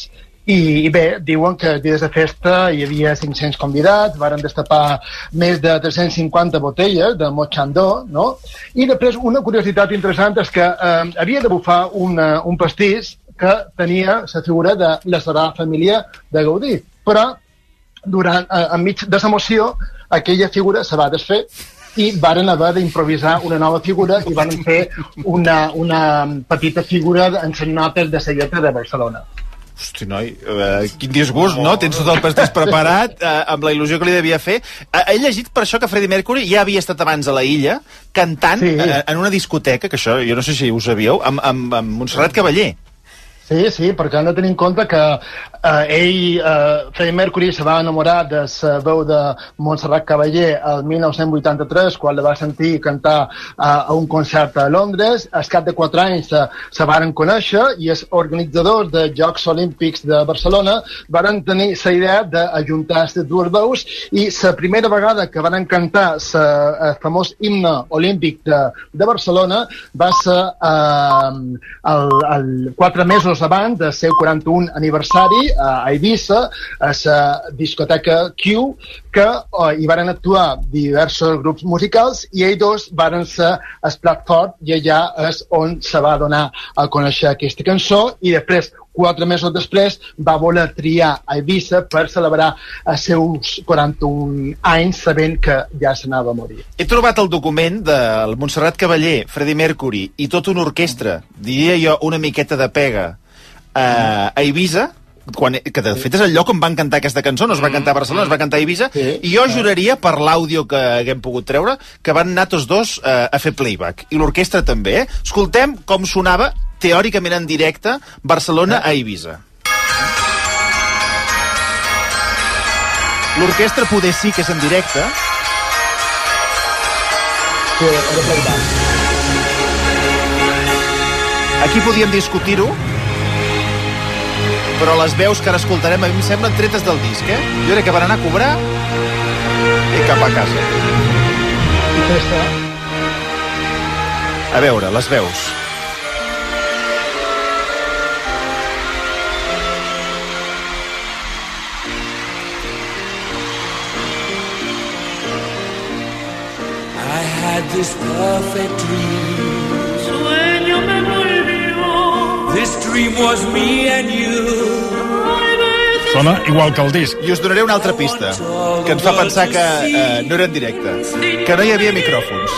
I, i bé, diuen que dies de festa hi havia cinc-cents convidats, varen destapar més de tres-cents cinquanta botelles de Mochandó, no? I després una curiositat interessant és que eh, havia de bufar una, un pastís que tenia la figura de la Sagrada Família de Gaudí, però durant, eh, enmig de l'emoció aquella figura se va desfer i varen haver d'improvisar una nova figura i van fer una, una petita figura en les notes de la lletra de Barcelona. Hosti, noi, uh, quin disgust, no? Tens tot el pastís preparat, uh, amb la il·lusió que li devia fer. Uh, he llegit per això que Freddie Mercury ja havia estat abans a la illa, cantant sí. uh, en una discoteca, que això, jo no sé si ho sabíeu, amb, amb, amb Montserrat Cavaller. Sí, sí, perquè han de tenir en compte que eh, ell, eh, Freddie Mercury, se va enamorar de la veu de Montserrat Cavaller el mil nou-cents vuitanta-tres, quan la va sentir cantar eh, a un concert a Londres. Al cap de quatre anys se, se varen conèixer i els organitzadors de Jocs Olímpics de Barcelona varen tenir la idea d'ajuntar les dues veus i la primera vegada que van cantar el famós himne olímpic de, de Barcelona va ser eh, el, el quatre mesos abans del seu quaranta-un aniversari a Eivissa, a la discoteca Q, que uh, hi varen actuar diversos grups musicals i ells dos varen ser el plat fort i allà és on se va donar a conèixer aquesta cançó i després, quatre mesos després, va voler triar a Eivissa per celebrar els seus quaranta-un anys sabent que ja s'anava a morir. He trobat el document del Montserrat Cavaller, Freddie Mercury i tota una orquestra, diria jo una miqueta de pega, a Eivissa, quan, que de fet és el lloc on van cantar aquesta cançó, no es va cantar a Barcelona, es va cantar a Eivissa, sí, i jo juraria, per l'àudio que haguem pogut treure, que van anar tots dos eh, a fer playback, i l'orquestra també, eh? Escoltem com sonava, teòricament en directe, Barcelona a Eivissa. L'orquestra poder sí que és en directe. Sí, era playback. Aquí podíem discutir-ho, però les veus que ara escoltarem a mi em semblen tretes del disc, eh? Jo crec que van anar a cobrar i cap a casa. I festa. A veure, les veus. I had this perfect dream. Sueño me volvió. This dream was me and you. Sona igual que el disc. I us donaré una altra pista, que ens fa pensar que eh, no era en directe, que no hi havia micròfons.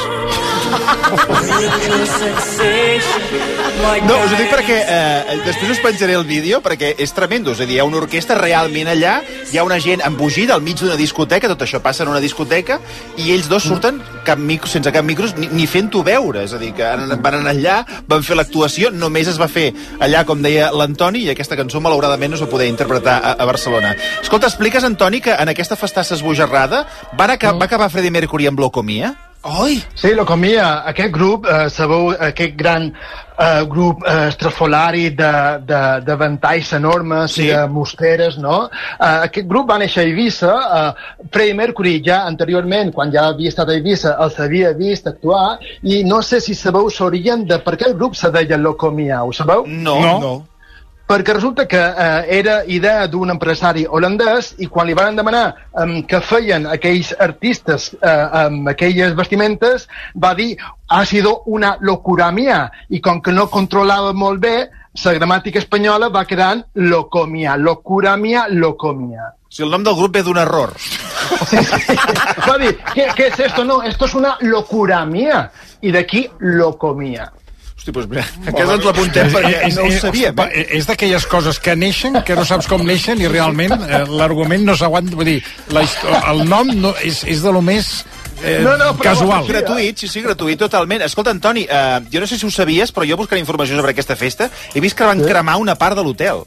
No, us ho dic perquè eh, després us penjaré el vídeo, perquè és tremendo, és a dir, hi ha una orquestra realment allà, hi ha una gent embogida al mig d'una discoteca, tot això passa en una discoteca, i ells dos surten cap micro, sense cap micros, ni, ni fent-ho veure, és a dir, que van anar allà, van fer l'actuació, només es va fer allà, com deia l'Antoni, i aquesta cançó malauradament no es va poder interpretar a, a Barcelona. Escolta, expliques, Antoni, que en aquesta festassa esbojarrada van acabar, va acabar Freddie Mercury amb Locomia? Oi! Sí, Locomia, aquest grup, eh, sabeu, aquest gran eh, grup eh, estrafolari de, de, de ventalls enormes sí. i de mosteres, no? Eh, aquest grup va néixer a Eivissa. Eh, Freddie Mercury ja anteriorment, quan ja havia estat a Eivissa, els havia vist actuar, i no sé si sabeu l'origen de per què el grup se deia Locomia, ho sabeu? No, no. no. Perquè resulta que eh, era idea d'un empresari holandès i quan li van demanar um, que feien aquells artistes eh, amb aquelles vestimentes, va dir ha sido una locura mía, i com que no controlava molt bé, la gramàtica espanyola va quedar locomia, locura mía, locomia. O sigui, el nom del grup ve d'un error. Sí, sí. Va dir, ¿qué, ¿qué es esto? No, esto es una locura mía. I d'aquí locomia. Hosti, doncs mira, aquest ens l'apuntem perquè no ho sabíem. Eh? És d'aquelles coses que neixen, que no saps com neixen i realment eh, l'argument no s'aguanta. Vull dir, la, el nom no, és, és de lo més eh, no, no, casual. Gratuït, sí, sí, gratuït, totalment. Escolta, Antoni, eh, jo no sé si ho sabies, però jo buscaré informació sobre aquesta festa. He vist que van cremar una part de l'hotel.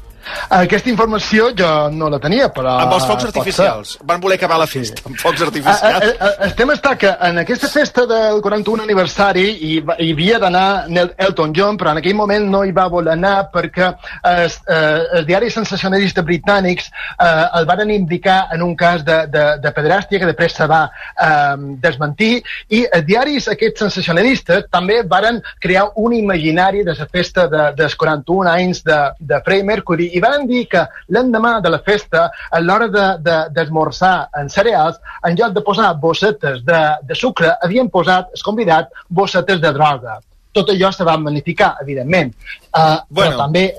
Aquesta informació jo no la tenia, però... Amb els focs artificials. Van voler acabar la festa amb focs artificials. A, a, a, el tema està que en aquesta festa del quaranta-un aniversari hi, hi havia d'anar Elton John, però en aquell moment no hi va voler anar perquè els, eh, els diaris sensacionalistes britànics eh, el van indicar en un cas de, de, de pederàstia que després se va eh, desmentir, i els diaris aquests sensacionalistes també varen crear un imaginari de la festa de, dels quaranta-un anys de, de Freddie Mercury, i i van dir que l'endemà de la festa, a l'hora d'esmorzar de, de, en cereals, en lloc de posar bossetes de, de sucre, havien posat, es convidat, bossetes de droga. Tot allò se va magnificar, evidentment. Uh, bueno. Però també...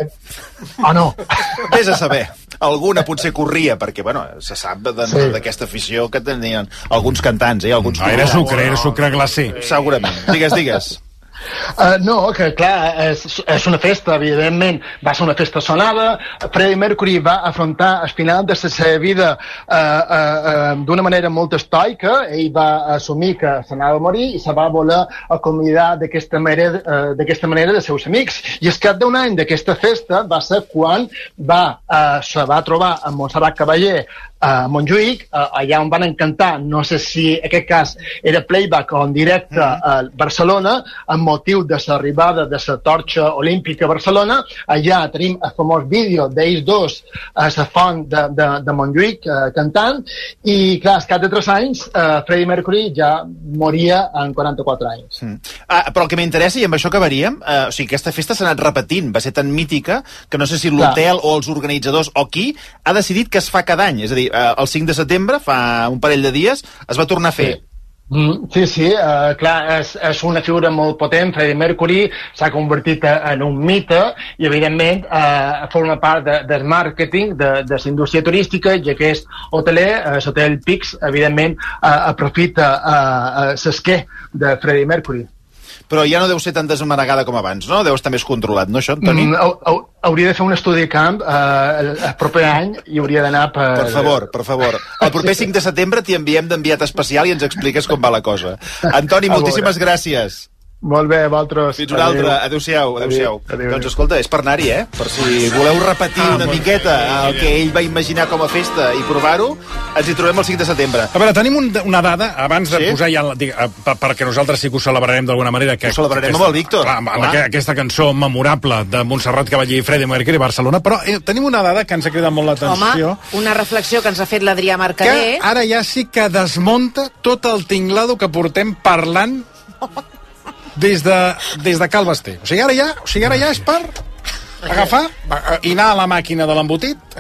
O no? Vés a saber. Alguna potser corria, perquè, bueno, se sap d'aquesta sí. afició que tenien alguns cantants, eh? Alguns no, era sucre, era sucre glacé. Segurament. Digues, digues. Uh, no, que clar, és, és una festa, evidentment, va ser una festa sonada. Freddie Mercury va afrontar el final de la seva vida uh, uh, uh, d'una manera molt estoica. Ell va assumir que s'anava a morir i se va voler acomiadar d'aquesta manera, uh, d'aquesta manera de seus amics. I el cap d'un any d'aquesta festa va ser quan va, uh, se va trobar amb Montserrat Caballé a Montjuïc, uh, allà on van encantar, no sé si en aquest cas era playback o en directe a Barcelona, amb motiu de l'arribada de la torxa olímpica a Barcelona. Allà tenim el famós vídeo d'ells dos a la font de, de, de Montjuïc uh, cantant, i clar, al cap de tres anys uh, Freddie Mercury ja moria en quaranta-quatre anys. Mm. Ah, però el que m'interessa, i amb això acabaríem, uh, o sigui, aquesta festa s'ha anat repetint, va ser tan mítica que no sé si l'hotel o els organitzadors o qui ha decidit que es fa cada any, és a dir, el cinc de setembre, fa un parell de dies, es va tornar a fer. Sí. Mm, sí, sí, uh, clar, és, és una figura molt potent. Freddie Mercury s'ha convertit en un mite i, evidentment, uh, forma part de, del màrqueting de, de la indústria turística, ja que és hoteler, uh, l'hotel Pix, evidentment, uh, aprofita uh, uh, l'esquer de Freddie Mercury. Però ja no deu ser tan desmanegada com abans, no? Deu estar més controlat, no, això, Toni? Mm, hauria de fer un estudi de camp eh, el, el proper any i hauria d'anar per... Per favor, per favor. El proper cinc de setembre t'hi enviem d'enviat especial i ens expliques com va la cosa. Antoni, moltíssimes gràcies. Molt bé, a vosaltres. Fins una altra. Adéu-siau. Adéu-siau. Adéu. Doncs escolta, és per anar-hi, eh? Per si voleu repetir ah, una miqueta el que ell va imaginar com a festa i provar-ho, ens hi trobem el cinc de setembre. A veure, tenim un, una dada, abans de sí? posar ja, dic, perquè nosaltres sí que ho celebrarem d'alguna manera. Que, ho celebrarem aquesta, amb el Víctor. Clar, amb clar. Aquesta cançó memorable de Montserrat Caballé i Freddie Mercury a Barcelona, però eh, tenim una dada que ens ha cridat molt l'atenció. Home, una reflexió que ens ha fet l'Adrià Mercader. Que ara ja sí que desmunta tot el tinglado que portem parlant des de, des de Cal Basté. O sigui, ara ja, o sigui, ara ja és per agafar i anar a la màquina de l'embotit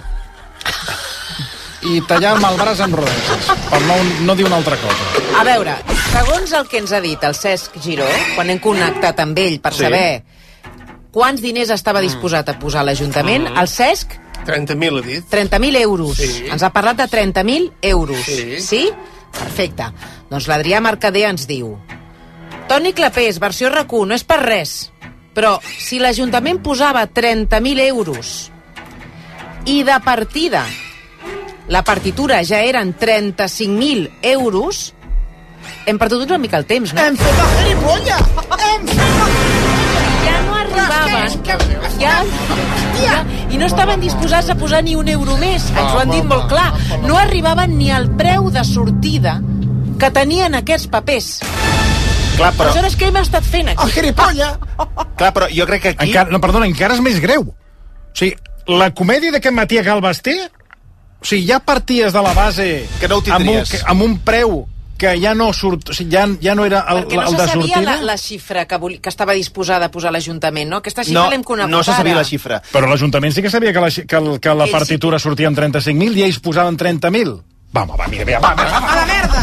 i tallar-me el braç amb rodences, per no, no dir una altra cosa. A veure, segons el que ens ha dit el Cesc Giró, quan hem connectat amb ell per sí. saber quants diners estava disposat a posar l'Ajuntament, el Cesc... trenta mil, ha dit. trenta mil euros. Sí. Ens ha parlat de trenta mil euros. Sí. Sí? Perfecte. Doncs l'Adrià Mercader ens diu: Toni Clapés, versió R A C U, no és per res, però si l'Ajuntament posava trenta mil euros i de partida la partitura ja eren trenta-cinc mil euros, hem perdut una mica el temps, no? Hem fet la geripolla! Hem fet la geripolla! Ja no arribaven, ja, ja, i no estaven disposats a posar ni un euro més, ens ho han dit molt clar. No arribaven ni al preu de sortida que tenien aquests papers. Clar, però... Aleshores, què hem estat fent aquí? El geripolla! Clar, però jo crec que aquí... Encara, no, perdona, encara és més greu. O sigui, la comèdia d'aquest matí a Cal Basté, o sigui, ja parties de la base... Que no ho tindries. Amb un, amb un preu que ja no surt, o sigui, ja, ja no era el, Perquè no el de sortida. Perquè no se sabia la, la xifra que, vol, que estava disposada a posar l'Ajuntament, no? Aquesta xifra no, l'hem conegut no se sabia ara. la xifra. Però l'Ajuntament sí que sabia que la, que, el, que la partitura sí. sortia amb trenta-cinc mil i ells posaven trenta mil. Va, va, mira, mira, va, va, va, va, a la merda!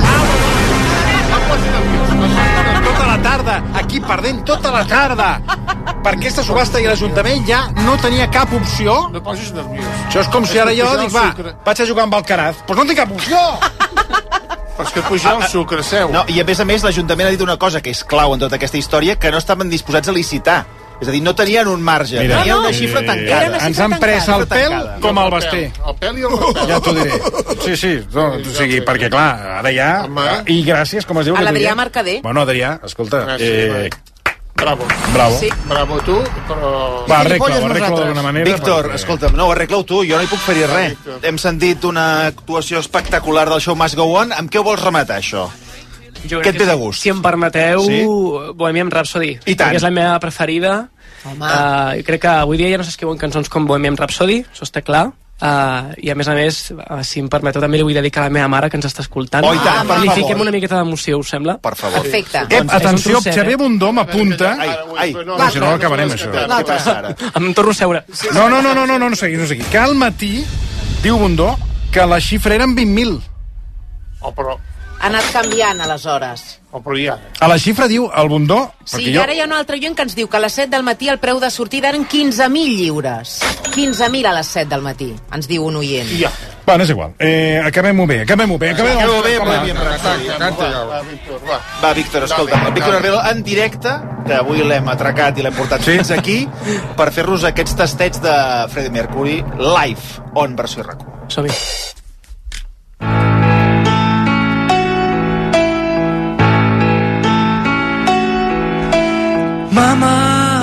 Tota la tarda, aquí perdent tota la tarda. Per aquesta subhasta i l'Ajuntament ja no tenia cap opció. No posis nerviós. Això és com si ara jo dic, va, vaig a jugar amb Alcaraz. Doncs no tinc cap opció. Però és que pujar el sucre, seu. No, i a més a més l'Ajuntament ha dit una cosa que és clau en tota aquesta història, que no estaven disposats a licitar. És a dir, no tenien un marge, Mira, tenien no, una xifra tancada. Una xifra Ens han pres el pèl com el Basté. El pèl i el repèl. Ja t'ho diré. Sí, sí, no, o sigui, perquè clar, ara ja... I gràcies, com es diu? A l'Adrià Mercader. Bueno, Adrià, escolta... Eh... Bravo. Bravo. Sí. Bravo tu, però... Va, arregla-ho, arregla-ho d'alguna manera. Víctor, perquè... escolta'm, no, arregla-ho tu, jo no hi puc fer-hi res. Hem sentit una actuació espectacular del Show Must Go On. Amb què ho vols rematar, això? Jo Què et ve de gust? Si em permeteu, sí? Bohemian Rhapsody. I tant. Perquè és la meva preferida. Home. Uh, crec que avui dia ja no s'escriuen cançons com Bohemian Rhapsody, això està clar. Uh, i a més a més, uh, si em permeteu, també li vull dedicar a la meva mare que ens està escoltant. Oh, i tant, per li favor. fiquem una miqueta d'emoció, us sembla? Per favor. Perfecte. Eh, atenció, Xavier Bundó m'apunta... Ai, ai, no, si no acabarem, això. Em torno a seure. No, no, no, no, no, no, no segui, no segui. Que al matí, diu Bundó, que la xifra eren vint mil. Oh, però... Ha anat canviant, aleshores. Oh, però ja... A la xifra diu el Bundó... Sí, i ara hi ha un altre oient que ens diu que a les set del matí el preu de sortida eren quinze mil lliures. quinze mil a les set del matí, ens diu un oient. Ja. Bueno, és igual. Eh, acabem-ho bé, acabem-ho bé. Acabem-ho bé, molt bé. Va, Víctor, escolta, el Víctor Arbelo en directe, que avui l'hem atracat i l'hem portat fins aquí, per fer-nos aquests tastets de Freddie Mercury live, on versió R A C U. Som-hi. Mama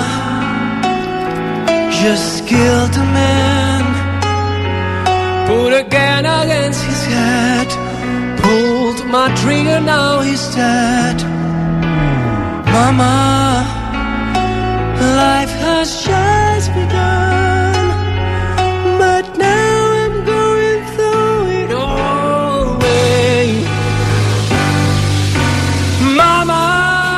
just killed a man, put a gun against his head, pulled my trigger, now he's dead. Mama, life has just begun, but now I'm going through it all away. Mama,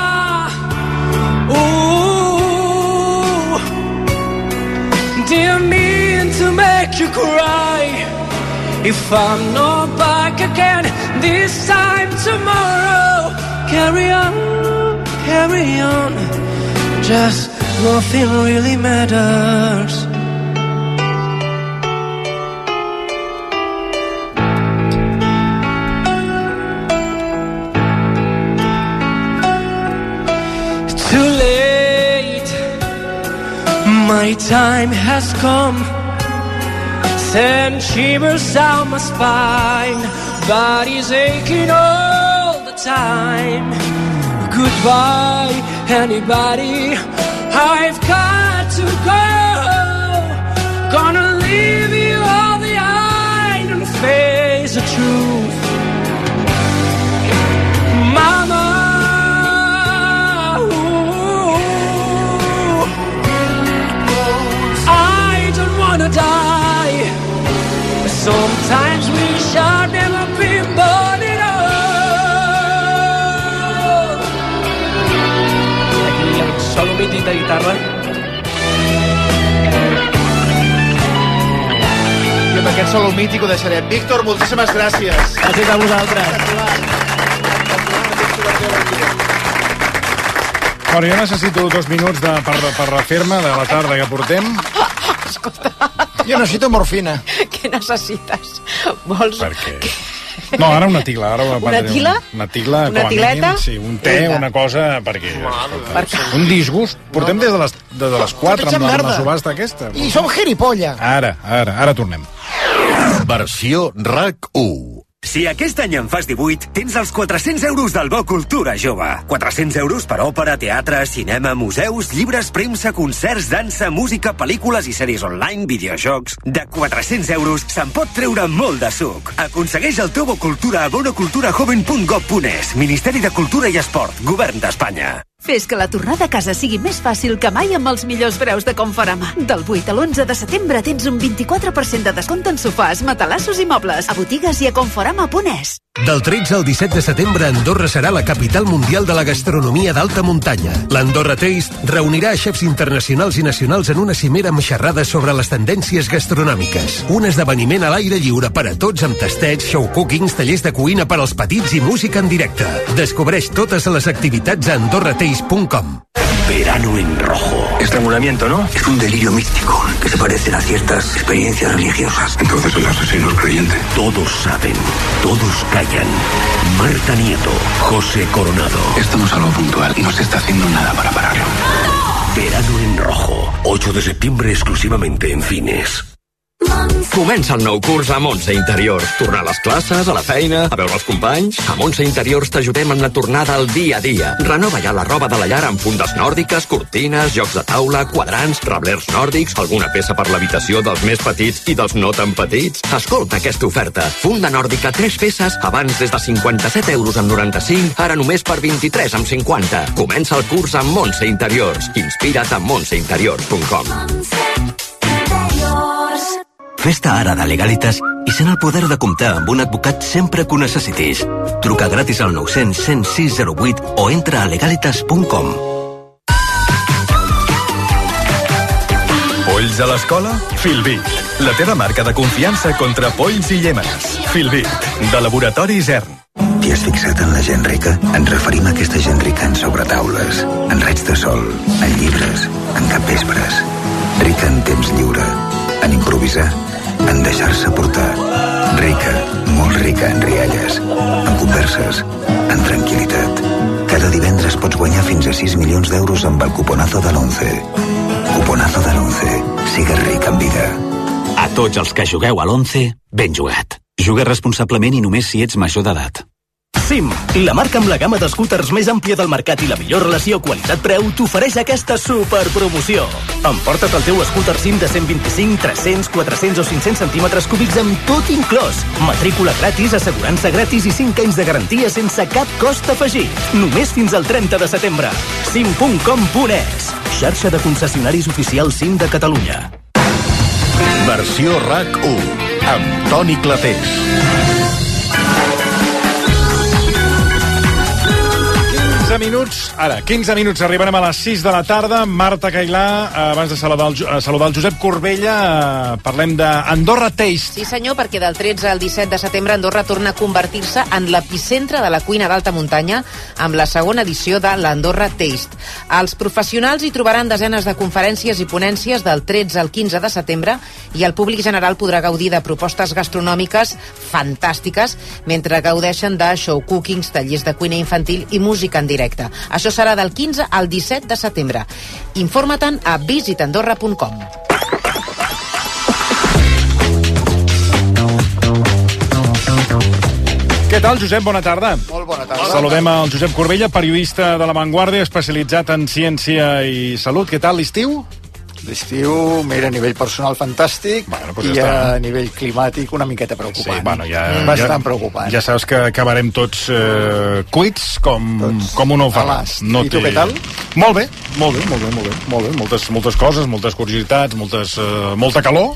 didn't mean to make you cry. If I'm not back again this time tomorrow, carry on, carry on, just nothing really matters. Too late, my time has come. Send shivers down my spine, body's aching all the time. Goodbye, anybody, I've got to go. Gonna leave you all behind and face the truth. Mama, wanna die. Sometimes we shall never be born at all. Aquí el solo mític de guitarra. I amb aquest solo mític ho deixarem. Víctor, moltíssimes gràcies. Gràcies a vosaltres. Bueno, jo necessito dos minuts de, per, per refer-me de la tarda que portem. Escolta. Jo necessito morfina. Què necessites? Vols... Per què? No, ara una tigla. Ara una tigla? Una tigla, una com a tileta? mínim. Sí, un te, Vinga. una cosa, perquè... Per què? Un disgust. Portem des de les, des de les quatre amb la, amb la subhasta aquesta. I som giripolla. Ara, ara, ara tornem. Versió R A C U. Si aquest any en fas divuit, tens els quatre-cents euros del Bo Cultura Jove. quatre-cents euros per òpera, teatre, cinema, museus, llibres, premsa, concerts, dansa, música, pel·lícules i sèries online, videojocs... De quatre-cents euros se'n pot treure molt de suc. Aconsegueix el teu Bo Cultura a bonoculturajoven punt gov punt es. Ministeri de Cultura i Esport, Govern d'Espanya. Fes que la tornada a casa sigui més fàcil que mai amb els millors preus de Conforama. Del vuit a l'onze de setembre tens un vint-i-quatre per cent de descompte en sofàs, matalassos i mobles. A botigues i a conforama punt es. Del tretze al disset de setembre, Andorra serà la capital mundial de la gastronomia d'alta muntanya. L'Andorra Taste reunirà xefs internacionals i nacionals en una cimera amb xerrades sobre les tendències gastronòmiques. Un esdeveniment a l'aire lliure per a tots amb tastets, show cookings, tallers de cuina per als petits i música en directe. Descobreix totes les activitats a andorra taste punt com. Verano en rojo. Estrangulamiento, ¿no? Es un delirio místico que se parece a ciertas experiencias religiosas. Entonces el asesino es creyente. Todos saben, todos callan. Marta Nieto, José Coronado. Esto no es algo puntual, no se está haciendo nada para pararlo. Verano en rojo. ocho de septiembre exclusivamente en cines. Comença el nou curs a Montse Interiors. Tornar a les classes, a la feina, a veure els companys. A Montse Interiors t'ajudem en la tornada al dia a dia. Renova ja la roba de la llar amb fundes nòrdiques, cortines, jocs de taula, quadrants, reblers nòrdics, alguna peça per l'habitació dels més petits i dels no tan petits. Escolta aquesta oferta. Funda nòrdica, tres peces, abans des de cinquanta-set euros amb noranta-cinc, ara només per vint-i-tres amb cinquanta. Comença el curs amb Montse Interiors. Inspira't a montse interiors punt com. Fes-te ara de Legalitas i sent el poder de comptar amb un advocat sempre que ho necessitis. Truca gratis al nou cents cent sis zero vuit o entra a legalitas punt com. Polls a l'escola? Filbit. La teva marca de confiança contra polls i llémenes. Filbit, de Laboratori Zern. T'hi has fixat en la gent rica? Ens referim a aquesta gent rica en sobretaules, en raigs de sol, en llibres, en capvespres. Rica en temps lliure, en improvisar, en deixar-se portar. Rica, molt rica en rialles, en converses, en tranquil·litat. Cada divendres pots guanyar fins a sis milions d'euros amb el cuponazo de l'once. Cuponazo de l'once. Sigues ric en vida. A tots els que jugueu a l'once, ben jugat. Juga responsablement i només si ets major d'edat. Sim, la marca amb la gamma d'escúters més àmplia del mercat i la millor relació qualitat-preu t'ofereix aquesta superpromoció. Emporta't el teu escúter Sim de cent vint-i-cinc, tres-cents, quatre-cents o cinc-cents centímetres cúbics amb tot inclòs. Matrícula gratis, assegurança gratis i cinc anys de garantia sense cap cost afegit. Només fins al trenta de setembre. sim punt com punt es. Xarxa de concessionaris oficials Sim de Catalunya. Versió R A C u, amb Toni Clapés. quinze minuts, ara, quinze minuts, arribarem a les sis de la tarda. Marta Cailà, abans de saludar el, saludar el Josep Corbella, parlem d'Andorra Taste. Sí senyor, perquè del tretze al disset de setembre Andorra torna a convertir-se en l'epicentre de la cuina d'alta muntanya amb la segona edició de l'Andorra Taste. Els professionals hi trobaran desenes de conferències i ponències del tretze al quinze de setembre i el públic general podrà gaudir de propostes gastronòmiques fantàstiques mentre gaudeixen de show cookings, tallers de cuina infantil i música en directe. Això serà del quinze al disset de setembre. Informa-te'n a visit andorra punt com. Què tal, Josep? Bona tarda. Molt bona tarda. Saludem al Josep Corbella, periodista de La Vanguardia, especialitzat en ciència i salut. Què tal, l'estiu? L'estiu, mira, a nivell personal fantàstic, bueno, pues i ja a nivell climàtic una miqueta preocupant. Sí, bueno, ja, Bastant ja, preocupant. Ja saps que acabarem tots eh, cuits com, tots com un ou ferrat. No I tu què tal? Molt bé, molt bé, molt bé, molt bé. Molt bé. Moltes, moltes coses, moltes curiositats, moltes, eh, molta calor.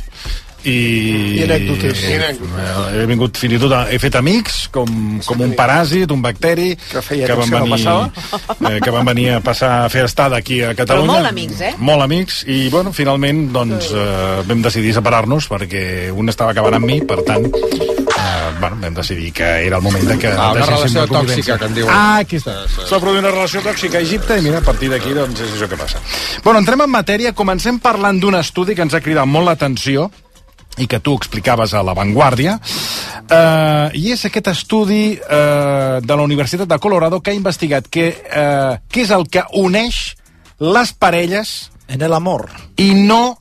I, I anècdotes. I, he vingut fins i tot, he fet amics com, com un paràsit, un bacteri que, feia que, van venir, no eh, que van venir a passar a fer estada aquí a Catalunya. Però molt amics, eh? Molt amics, i bueno, finalment doncs, eh, vam decidir separar-nos perquè un estava acabant amb mi, per tant eh, bueno, vam decidir que era el moment de que ah, una relació tòxica, que en diuen. Ah, aquí està. S'ha produït una relació tòxica a Egipte i mira, a partir d'aquí doncs és això que passa. Bueno, entrem en matèria, comencem parlant d'un estudi que ens ha cridat molt l'atenció i que tu explicaves a La Vanguardia, eh, i és aquest estudi eh, de la Universitat de Colorado que ha investigat que, eh, què és el que uneix les parelles en el amor i no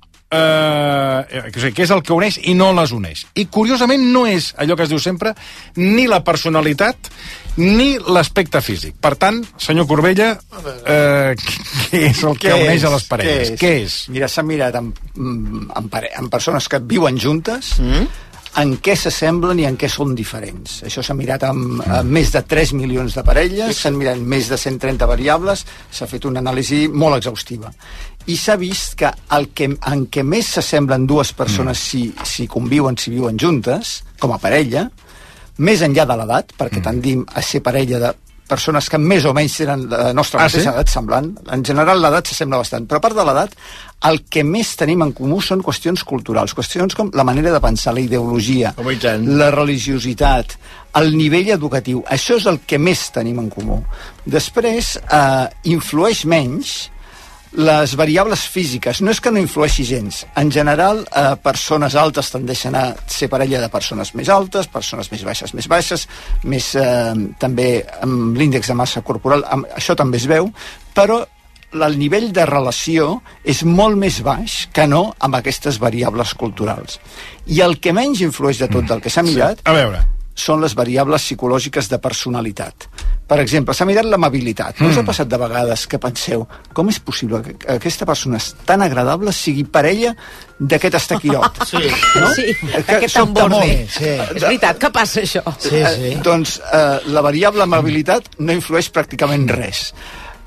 eh, què és el que uneix i no les uneix. I curiosament no és allò que es diu sempre ni la personalitat ni l'aspecte físic. Per tant, senyor Corbella, eh, què és el que què uneix és? a les parelles? Què és? Què és? Mira, s'ha mirat en, en, en persones que viuen juntes, mm? en què s'assemblen i en què són diferents. Això s'ha mirat amb, amb més de tres milions de parelles, s'han mirat més de cent trenta variables, s'ha fet una anàlisi molt exhaustiva. I s'ha vist que, el que en què més s'assemblen dues persones mm. si, si conviuen, si viuen juntes, com a parella, més enllà de l'edat, perquè mm. tendim a ser parella de persones que més o menys tenen la nostra ah, mateixa sí? edat semblant. En general l'edat s'assembla bastant, però a part de l'edat, el que més tenim en comú són qüestions culturals, qüestions com la manera de pensar, la ideologia, la religiositat, el nivell educatiu. Això és el que més tenim en comú. Després, eh, influeix menys les variables físiques. No és que no influeixi gens. En general, eh, persones altes tendeixen a ser parella de persones més altes, persones més baixes més baixes, més eh, també amb l'índex de massa corporal, amb, això també es veu, però el nivell de relació és molt més baix que no amb aquestes variables culturals. I el que menys influeix de tot del que s'ha mirat... Sí. A veure... són les variables psicològiques de personalitat. Per exemple, s'ha mirat l'amabilitat. No us ha passat de vegades que penseu com és possible que aquesta persona tan agradable sigui parella d'aquest estaquirot? Sí, no? Sí, aquest tamborde. Sí. És veritat que passa això. Sí, sí. Eh, doncs eh, la variable amabilitat no influeix pràcticament res.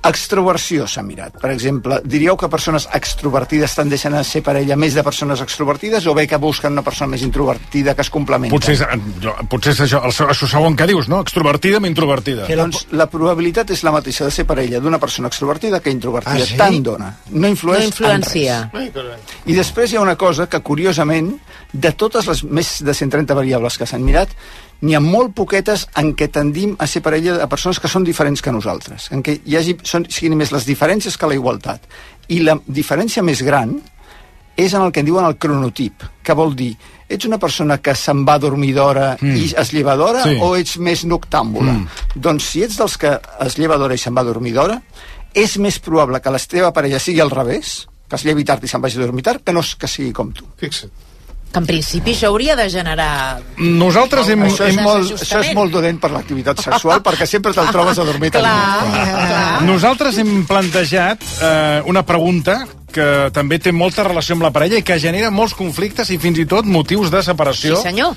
Extroversió s'ha mirat. Per exemple, diríeu que persones extrovertides tendeixen a ser parella més de persones extrovertides o bé que busquen una persona més introvertida que es complementa? Potser és, potser és això, el, això segon que dius, no? Extrovertida amb introvertida. Que doncs la probabilitat és la mateixa de ser parella d'una persona extrovertida que introvertida. Ah, sí? Tant dona. No influeix no influencia. en res. I després hi ha una cosa que, curiosament, de totes les més de cent trenta variables que s'han mirat, n'hi ha molt poquetes en què tendim a ser parella de persones que són diferents que nosaltres, en què hi hagi, són, siguin més les diferències que la igualtat. I la diferència més gran és en el que en diuen el cronotip, que vol dir, ets una persona que se'n va a dormir d'hora mm. i es lleva d'hora, sí. o ets més noctàmbula? Mm. Doncs si ets dels que es lleva d'hora i se'n va a dormir d'hora, és més probable que la teva parella sigui al revés, que es llevi tard i se'n vagi a dormir tard, que no que sigui com tu. Fixa't. Que en principi això hauria de generar... Nosaltres hem... Això és, molt, això és molt dolent per l'activitat sexual, perquè sempre te'l trobes a dormir clar, tant. clar. Nosaltres hem plantejat eh, una pregunta que també té molta relació amb la parella i que genera molts conflictes i fins i tot motius de separació. Sí, senyor.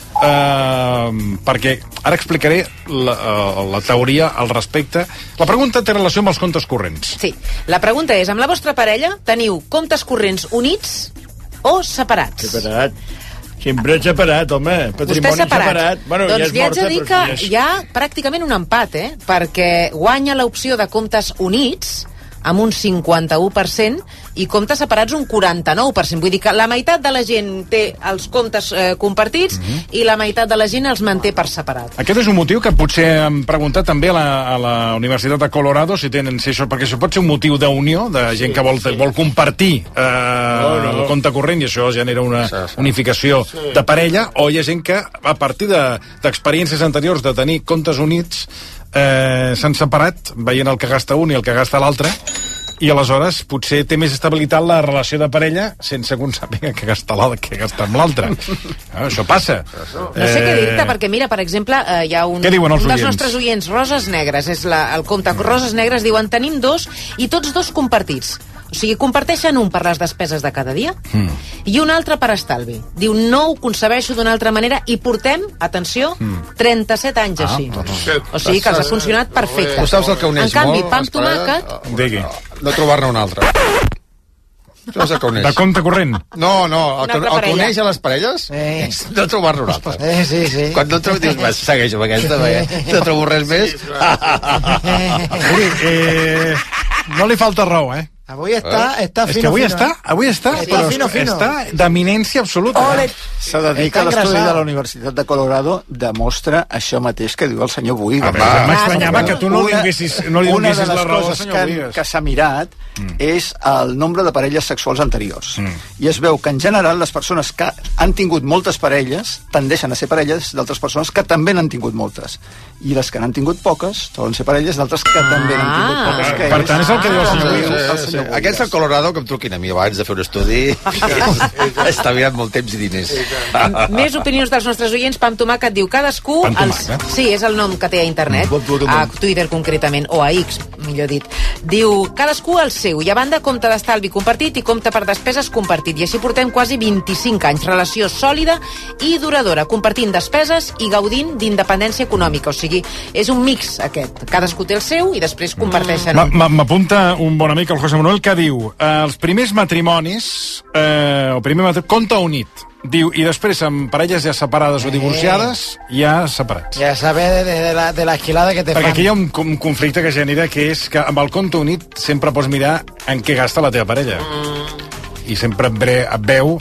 Eh, perquè ara explicaré la, uh, la teoria al respecte. La pregunta té relació amb els comptes corrents. Sí. La pregunta és, amb la vostra parella teniu comptes corrents units o separats? Separat. Sempre separat, home. Patrimoni Vostè separat. separat. Bueno, doncs ja és li haig morta, de dir que és... hi ha pràcticament un empat, eh? Perquè guanya l'opció de comptes units amb un cinquanta-u per cent i comptes separats un quaranta-nou per cent. Vull dir que la meitat de la gent té els comptes eh, compartits mm-hmm. i la meitat de la gent els manté per separat. Aquest és un motiu que potser hem preguntat també a la, a la Universitat de Colorado si tenen, si això, perquè això pot ser un motiu d'unió, de gent sí, que vol, sí. vol compartir eh, no, no. el compte corrent i això genera una sí, sí. unificació sí. de parella, o hi ha gent que a partir d'experiències de, anteriors de tenir comptes units eh, s'han separat veient el que gasta un i el que gasta l'altre, i aleshores potser té més estabilitat la relació de parella sense que un sàpiga que gasta l'altre que gasta amb l'altre. Ah, això passa. No sé què dir-te, perquè mira, per exemple, eh, hi ha un, un dels oients? nostres oients, Roses Negres, és la, el compte Roses Negres, diuen, tenim dos i tots dos compartits. O sigui, comparteixen un per les despeses de cada dia mm. i un altre per estalvi. Diu, no ho concebeixo d'una altra manera i portem, atenció, mm. trenta-set anys ah, així. No. O sigui que els ha funcionat perfecte. Tu saps el que uneix en canvi, molt? Pa amb tomàquet... Digui. No trobar-ne un altre. Tu saps el que uneix? De compte corrent? No, no, el que, el que uneix a les parelles eh. és no trobar-ne un altre. Eh, sí, sí. Quan no trobes, dius, vas, segueixo amb aquesta, perquè no trobo res més. Miri, eh, no li falta raó, eh? Avui està, està fino, és que avui fino. està, avui està, està però fino, fino. està d'eminència absoluta. Ole. S'ha de dir que l'estudi de la Universitat de Colorado demostra això mateix que diu el senyor Buigas. M'estranyava que tu no li donessis no li una de la les raó, coses que, que s'ha mirat mm. és el nombre de parelles sexuals anteriors. Mm. I es veu que en general les persones que han tingut moltes parelles tendeixen a ser parelles d'altres persones que també n'han tingut moltes. I les que n'han tingut poques solen ser parelles d'altres que ah. també n'han tingut poques. Que per tant, és el que diu el senyor Buigas. Sí, sí, sí. Aquests del Colorado que em truquin a mi abans de fer un estudi està mirant molt temps i diners. Més opinions dels nostres oients. Pam Tomàquet diu, cadascú... Els... Sí, és el nom que té a internet, a Twitter concretament, o a X, millor dit. Diu, cadascú el seu, i a banda compte d'estalvi compartit i compte per despeses compartit. I així portem quasi vint-i-cinc anys. Relació sòlida i duradora, compartint despeses i gaudint d'independència econòmica. O sigui, és un mix aquest. Cadascú té el seu i després comparteixen. M'apunta un bon amic, el José Manuel, que diu, eh, els primers matrimonis, eh, el primer matrimoni, compte unit, diu, i després amb parelles ja separades o divorciades, ja separats. Ja saber de, de, la, de la esquilada que te Perquè fan. aquí hi ha un, un conflicte que genera, que és que amb el compte unit sempre pots mirar en què gasta la teva parella. Mm. I sempre et, bre, et veu...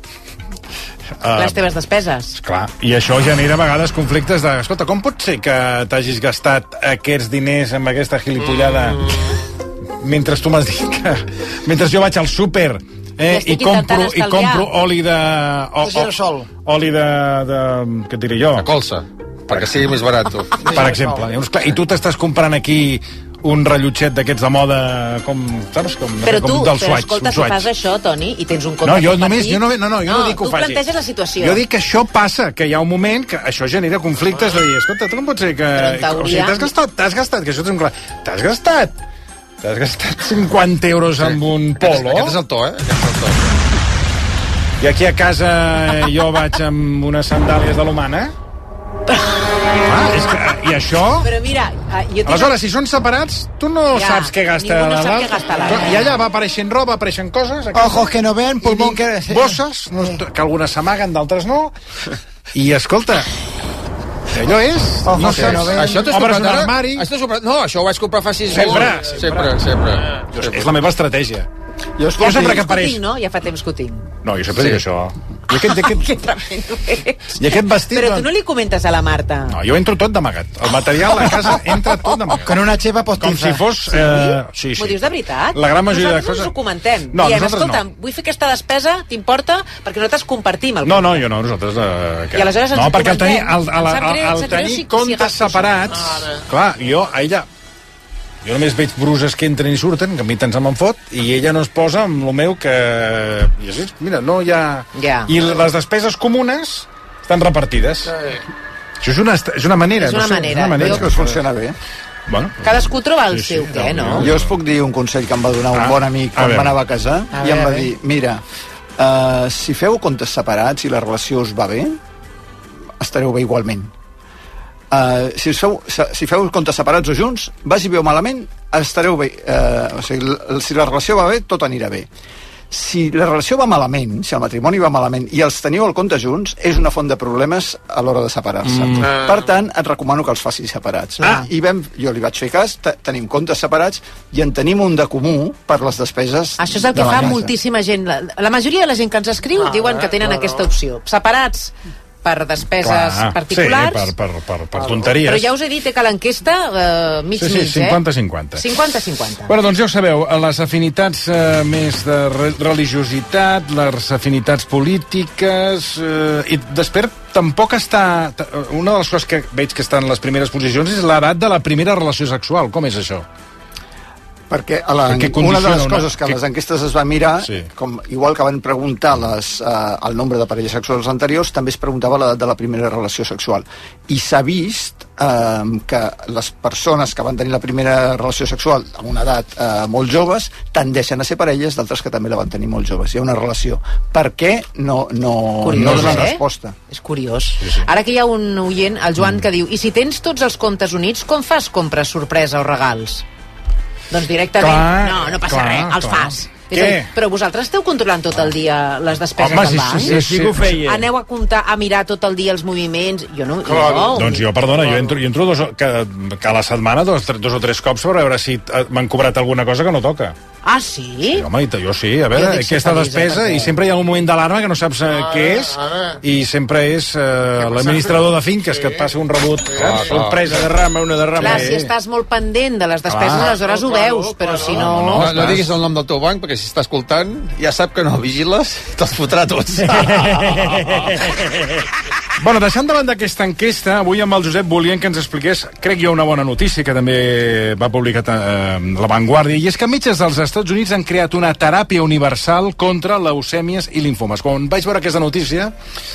Uh, les teves despeses. Clar, i això genera a vegades conflictes de, escolta, com pot ser que t'hagis gastat aquests diners amb aquesta gilipollada mm. mentre tu m'has dit que... mentre jo vaig al súper eh, i, compro, i compro oli de... O, o, oli de, de... què et diré jo? De colza, perquè sigui més barat. Per exemple. Llavors, clar, i tu t'estàs comprant aquí un rellotget d'aquests de moda com, saps? Com, però com tu, del però swatch, escolta, si fas això, Toni, i tens un compte no, jo compartit... Només, jo no, no, no, jo no, no dic que ho faci. Tu planteges la situació. Jo dic que això passa, que hi ha un moment que això genera conflictes de dir, escolta, tu no pot ser que... O sigui, t'has gastat, t'has gastat, que això és un clar... T'has gastat, t'has gastat cinquanta euros sí. amb un polo. Aquest és el to, eh? Aquest és el to. I aquí a casa jo vaig amb unes sandàlies de l'Humana. Ah, és que, I això... Però mira... Jo Aleshores, si són separats, tu no ja, saps què gasta ningú no sap l'altre. què gasta l'altre. I allà va apareixent roba, apareixen coses... Ojos que no ven, pulmón que... Bosses, no, que algunes s'amaguen, d'altres no. I, escolta... Allò és... Ojos no sé, que no ven. Això t'ho has obres comprat un ara? armari... Això t'ho has comprat- No, això ho vaig comprar fa sis Sempre, mesos. Sempre, sempre. sempre. És la meva estratègia. Jo, jo sempre que Ho apareix... tinc, no? Ja fa temps que ho tinc. No, jo sempre Sí. dic això. I aquest, i aquest, Que tremendo ets. i aquest vestit... Però tu no li comentes a la Marta. No, jo entro tot d'amagat. El material a casa entra tot d'amagat. Con una xepa postiza. Com si fos... Eh, sí, M'ho sí. dius de veritat? La gran majoria de nosaltres coses- ens ho comentem. No, Diem, nosaltres escolta, no. vull fer aquesta despesa, t'importa? Perquè nosaltres compartim el No, no, jo no, nosaltres... Eh, que... I aleshores ens no, ho perquè el tenir, comentem. el, el, Em sap el, greu, em el, sap greu tenir si- si comptes agafa separats... això. Clar, jo, a ella... Jo només veig bruses que entren i surten, que a mi tant se me'n fot, i ella no es posa amb el meu que... I així, mira, no hi ha... Ja. I les despeses comunes estan repartides. Això és una, és una manera. És una no sé, manera. És una manera. És que us funciona bé. Bueno, Cadascú troba el Sí, seu sí, què, no? Jo us puc dir un consell que em va donar un Ah, bon amic a quan veure. m'anava a casar, A i em veure, va a dir, mira, uh, si feu comptes separats i la relació us va bé, estareu bé igualment. Uh, si, us feu, si feu comptes separats o junts, vagi bé o malament, estareu bé. Uh, o sigui, l- si la relació va bé, tot anirà bé. Si la relació va malament, si el matrimoni va malament i els teniu al compte junts, és una font de problemes a l'hora de separar-se. Mm. Mm. Per tant, et recomano que els facis separats. Ah. I vam, jo li vaig fer cas, te- tenim comptes separats i en tenim un de comú per les despeses Això és el que de la fa casa. moltíssima gent. La, la majoria de la gent que ens escriu Ah, diuen que tenen claro. aquesta opció. Separats per despeses Clar, particulars. Sí, per, per, per, per tonteries. Però ja us he dit que l'enquesta eh, mig Sí, sí, mig, cinquanta cinquanta. eh? cinquanta cinquanta. Bueno, doncs ja ho sabeu, les afinitats eh, més de re religiositat, les afinitats polítiques... Eh, I després tampoc està... t- Una de les coses que veig que estan en les primeres posicions és l'edat de la primera relació sexual. Com és això? Perquè a la, Perquè una de les condiciona una- coses que que- les enquestes es va mirar, Sí. com, igual que van preguntar les, eh, el nombre de parelles sexuals anteriors, també es preguntava l'edat de la primera relació sexual. I s'ha vist eh, que les persones que van tenir la primera relació sexual amb una edat eh, molt joves tendeixen a ser parelles d'altres que també la van tenir molt joves. Hi ha una relació. Per què? No, no, Curiós, no donen eh? resposta. És curiós. Sí, sí. Ara que hi ha un oient, el Joan, que diu: i si tens tots els comptes units, com fas compres sorpresa o regals? Doncs directament, Clar, no, no passa clar, res, els clar. fas. Què? És a dir, però vosaltres esteu controlant tot el dia les despeses Home, del sí, banc? sí, sí, sí, que ho feia. Aneu a comptar, a mirar tot el dia els moviments? Jo no... Clar, no, doncs jo, perdona, jo entro, jo entro dos, que, que a la setmana dos, tres- dos o tres cops per veure si eh, m'han cobrat alguna cosa que no toca. Ah, sí? Sí, home, i t- jo sí, a veure, Jo dic ser aquesta feliç, eh, despesa, perquè- i sempre hi ha un moment d'alarma que no saps eh, què és, i sempre és eh, l'administrador de finques que et passa un rebut, eh, sorpresa, derrama, una derrama. Clar, si estàs molt pendent de les despeses, Clar. aleshores ho veus, però si no... No, no, no diguis el nom del teu banc, perquè si està escoltant ja sap que no vigiles, te'ls fotrà tots. Bueno, deixant de banda aquesta enquesta, avui amb el Josep volien que ens expliqués, crec jo, una bona notícia que també va publicar eh, La Vanguardia, i és que metges dels Estats Units han creat una teràpia universal contra leucèmies i linfomes. Quan vaig veure aquesta notícia,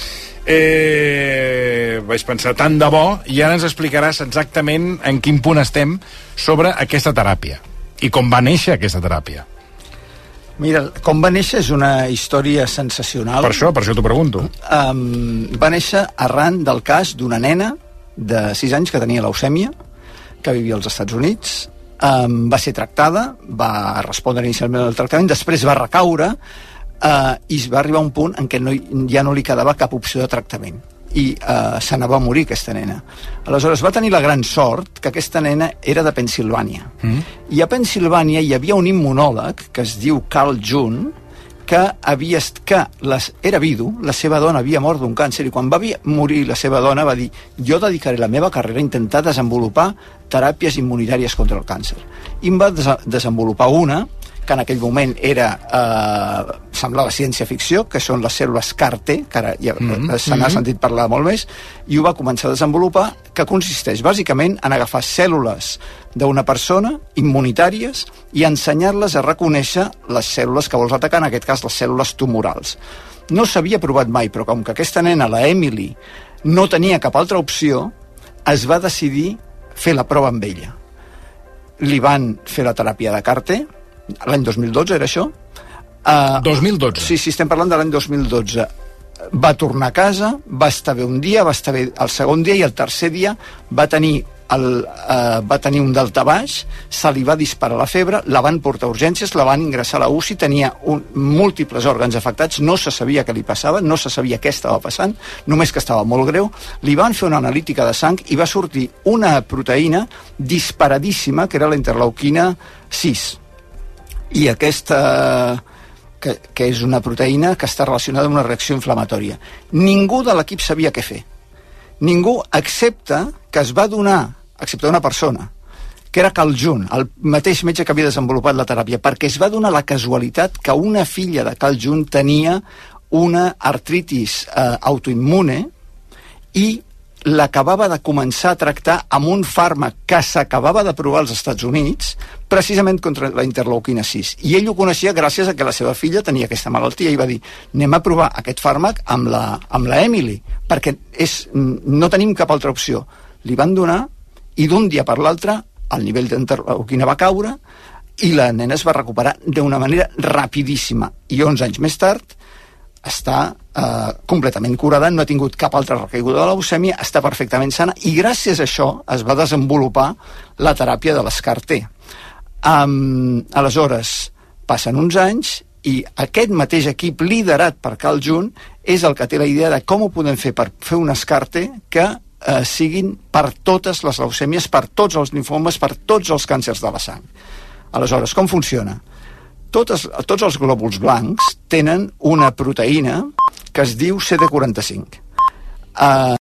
eh, vaig pensar, tant de bo, i ara ens explicaràs exactament en quin punt estem sobre aquesta teràpia i com va néixer aquesta teràpia. Mira, com va néixer és una història sensacional. Per això, per això t'ho pregunto. Um, va néixer arran del cas d'una nena de sis anys que tenia leucèmia, que vivia als Estats Units, um, va ser tractada, va respondre inicialment al tractament, després va recaure uh, i va arribar a un punt en què no, ja no li quedava cap opció de tractament i uh, se n'anava a morir aquesta nena. Aleshores va tenir la gran sort que aquesta nena era de Pensilvània. Mm. I a Pensilvània hi havia un immunòleg que es diu Carl June, que, havia, que les, era vidu, la seva dona havia mort d'un càncer, i quan va morir la seva dona va dir: jo dedicaré la meva carrera a intentar desenvolupar teràpies immunitàries contra el càncer. I em va des desenvolupar una que en aquell moment era, eh, semblava ciència-ficció, que són les cèl·lules C A R T, que ara ja mm-hmm. se n'ha sentit parlar molt més, i ho va començar a desenvolupar, que consisteix bàsicament en agafar cèl·lules d'una persona, immunitàries, i ensenyar-les a reconèixer les cèl·lules que vols atacar, en aquest cas les cèl·lules tumorals. No s'havia provat mai, però com que aquesta nena, la Emily, no tenia cap altra opció, es va decidir fer la prova amb ella. Li van fer la teràpia de C A R T, l'any dos mil dotze era això? Uh, dos mil dotze? Sí, sí, estem parlant de l'any dos mil dotze. va tornar a casa, va estar bé un dia, va estar bé el segon dia, i el tercer dia va tenir, el, uh, va tenir un daltabaix, se li va disparar la febre, la van portar a urgències, la van ingressar a la U C I, tenia un, múltiples òrgans afectats, no se sabia què li passava, no se sabia què estava passant, només que estava molt greu. Li van fer una analítica de sang i va sortir una proteïna disparadíssima, que era la interleuquina sis. I aquesta... Que, que és una proteïna que està relacionada amb una reacció inflamatòria. Ningú de l'equip sabia què fer. Ningú, excepte que es va donar, excepte una persona, que era Carl June, el mateix metge que havia desenvolupat la teràpia, perquè es va donar la casualitat que una filla de Carl June tenia una artritis eh, autoimmune i l'acabava de començar a tractar amb un fàrmac que s'acabava de provar als Estats Units precisament contra la interleuquina sis. I ell ho coneixia gràcies a que la seva filla tenia aquesta malaltia i va dir, anem a provar aquest fàrmac amb la, amb la Emily, perquè és, no tenim cap altra opció. Li van donar i d'un dia per l'altre el nivell d'interleuquina va caure i la nena es va recuperar d'una manera rapidíssima. I onze anys més tard està eh, completament curada, no ha tingut cap altra recaiguda de la leucèmia, està perfectament sana i gràcies a això es va desenvolupar la teràpia de l'Escar-T. Um, aleshores, passen uns anys i aquest mateix equip liderat per Carl June és el que té la idea de com ho podem fer per fer un Escar-T que eh, siguin per totes les leucèmies, per tots els linfomes, per tots els càncers de la sang. Aleshores, com funciona? Totes, tots els glòbuls blancs tenen una proteïna que es diu C D quaranta-cinc. Uh,